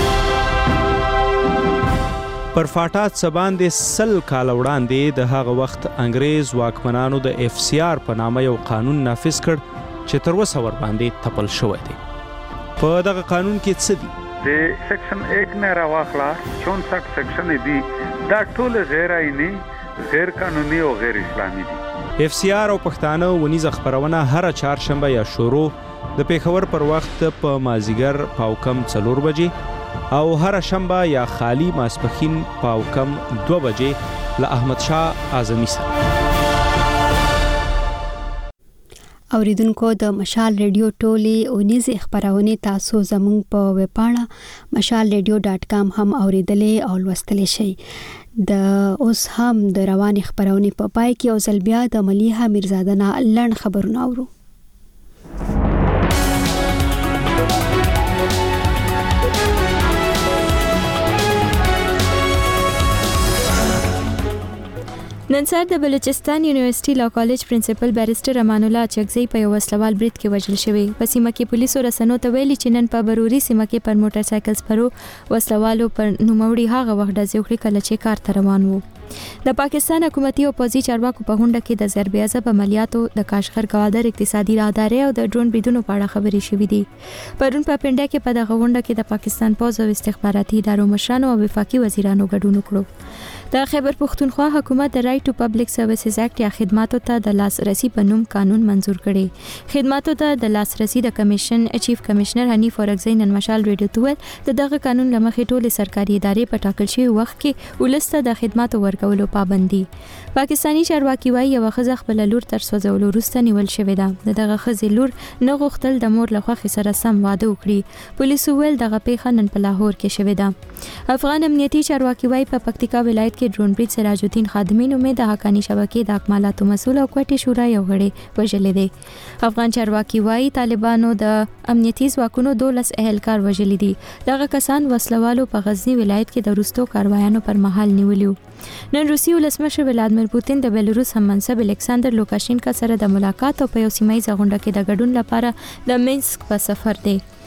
پر فاټات سباندې سل کال وړاندې د هغه وخت انګريز واکمنانو د اف سی آر په نامه یو قانون نافذ کړ چې تر اوسه ور باندې تپل شوی دی. په دغه قانون کې څه دي؟ د سیکشن 1 نه راوخلا 64 سیکشن دي، دا ټول غیر آئینی، غیر قانوني او غیر اسلامي دي. اف سی آر او پښتانه ونیزه خبرونه هر چهارشنبه یا شروع د پیښور پر وخت په مازیګر پاوکم 4 بجې او هر شنبه یا خالی ماسپخین پاوکم 2 بجې له احمد شاه اعظمي سره. اوریدونکو د مشال ریډیو ټولې اونیزه خبرونه تاسو زموږ په ویب پاڼه mashalradio.com هم اوریدلې او لوستلې شئ. د اوس هم د روان خبرونه په پای کې او زلبیا د ملیحه میرزاده نه لړن خبرونه اورو. نن سهار د بلوچستان یونیورسيټي لا کالج پرنسپل بیرسټر امان الله چکزی په یو وسلوال برید کې وژل شوی. په سیمه کې پولیسو رسنو ته ویلي چې نن په بروري سیمه کې پر موټر سایکل سپرو وسلوالو پر نوموړي هغه وخت د زوخړي کله چې کار ته روان وو. د پاکستان حکومتي او پوځي چارواکو په غونډه کې د ضرب عضب عملیاتو د کاشغر ګوادر اقتصادي راهداري او د ډرون بریدونو په اړه خبرې شوې دي. پرون په پنډه کې په دغه غونډه کې د پاکستان پوځ او استخباراتي ادارو مشرانو او وفاقي وزیرانو ګډون وکړو. د خیبر پختونخوا حکومت د رائټ ټو پبلک سروسز اکټ یا خدماتو ته د لاسرسي په نوم قانون منزور کړي. خدماتو ته د لاسرسي د کمیشن چیف کمشنر حنیف اورګزی نن مشال ریډیو ته ویل دغه قانون لمخې ټولې سرکاري ادارې په ټاکل شوی وخت کې ولسته د خدماتو ورکولو پابندي. پاکستانی چارواکي وايي یو خزه خپل لور تر سوځولو وروسته نیول شوې ده. دغه خزه لور نه غوښتل د مور له خوښې سره سم واده وکړي. پولیسو ویل دغه پیښه نن په لاهور کې شوې ده. افغان امنیتي چارواکي وايي په پکتیکا ولایت کې ډرون برید سراج الدین خادمین امید د حقانی شبکې د اکمالاتو مسول او کوټي شورا یو غړي وژلې دي. افغان چارواکي وايي طالبانو د امنیتي ځواکونو 12 اهلکار وژلې دي. دغه کسان وسلوالو په غزنی ولایت کې د وروستو کاروایانو پر مهال نیولیو. نن روسي ولسمشر ولادیمیر پوتین د بیلاروس هم منصب الکساندر لوکاشینکا سره د ملاقات او په یو سیمایي غونډه کې د ګډون لپاره د مینسک په سفر دی.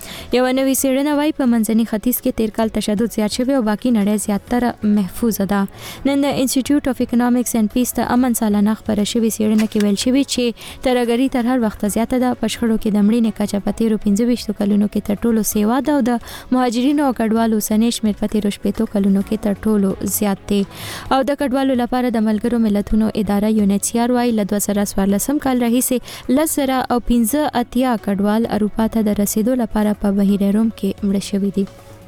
یو نوې څېړنه وايي په منځني ختیځ کې تیر کال تشدد زیات شوی او باقي نړۍ زیاتره محفوظه ده. نن د انسټیټیوټ اف اکونومکس اینڈ پیس ته امن سالانه خبره شوې څېړنه کې ویل شوی چې ترهګري تر هر وخت زیاته ده. په شخړو کې د مړینې کچه په تیرو 25 کلونو کې تر ټولو سیوا ده او د مهاجرینو او کډوالو اوسنی شمېر په تیرو 15 کلونو کې تر ټولو زیات دی. او د کډوالو لپاره د ملګرو ملتونو اداره یونیسیار وايي له 2014 کال راهیسې 10,15 کډوال اروپا ته د رسیدو لپاره په بحیره روم کې مړه شوي دي.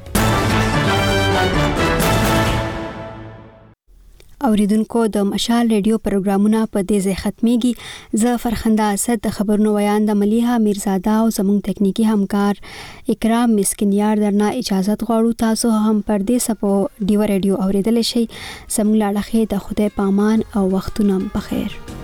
اوریدونکو د مشال ریډیو پروګرامونه په دې ځای ختميږي. زه فرخنده اسد د خبرونو ویان د ملیحه میرزاده او زموږ تکنیکی همکار اکرام مسکینیار درنه اجازه غواړو. تاسو هم پر دې سپو ډیو ریډیو اوریدل شئ. زموږ لاړه د خدای پامان او وختونه بخیر.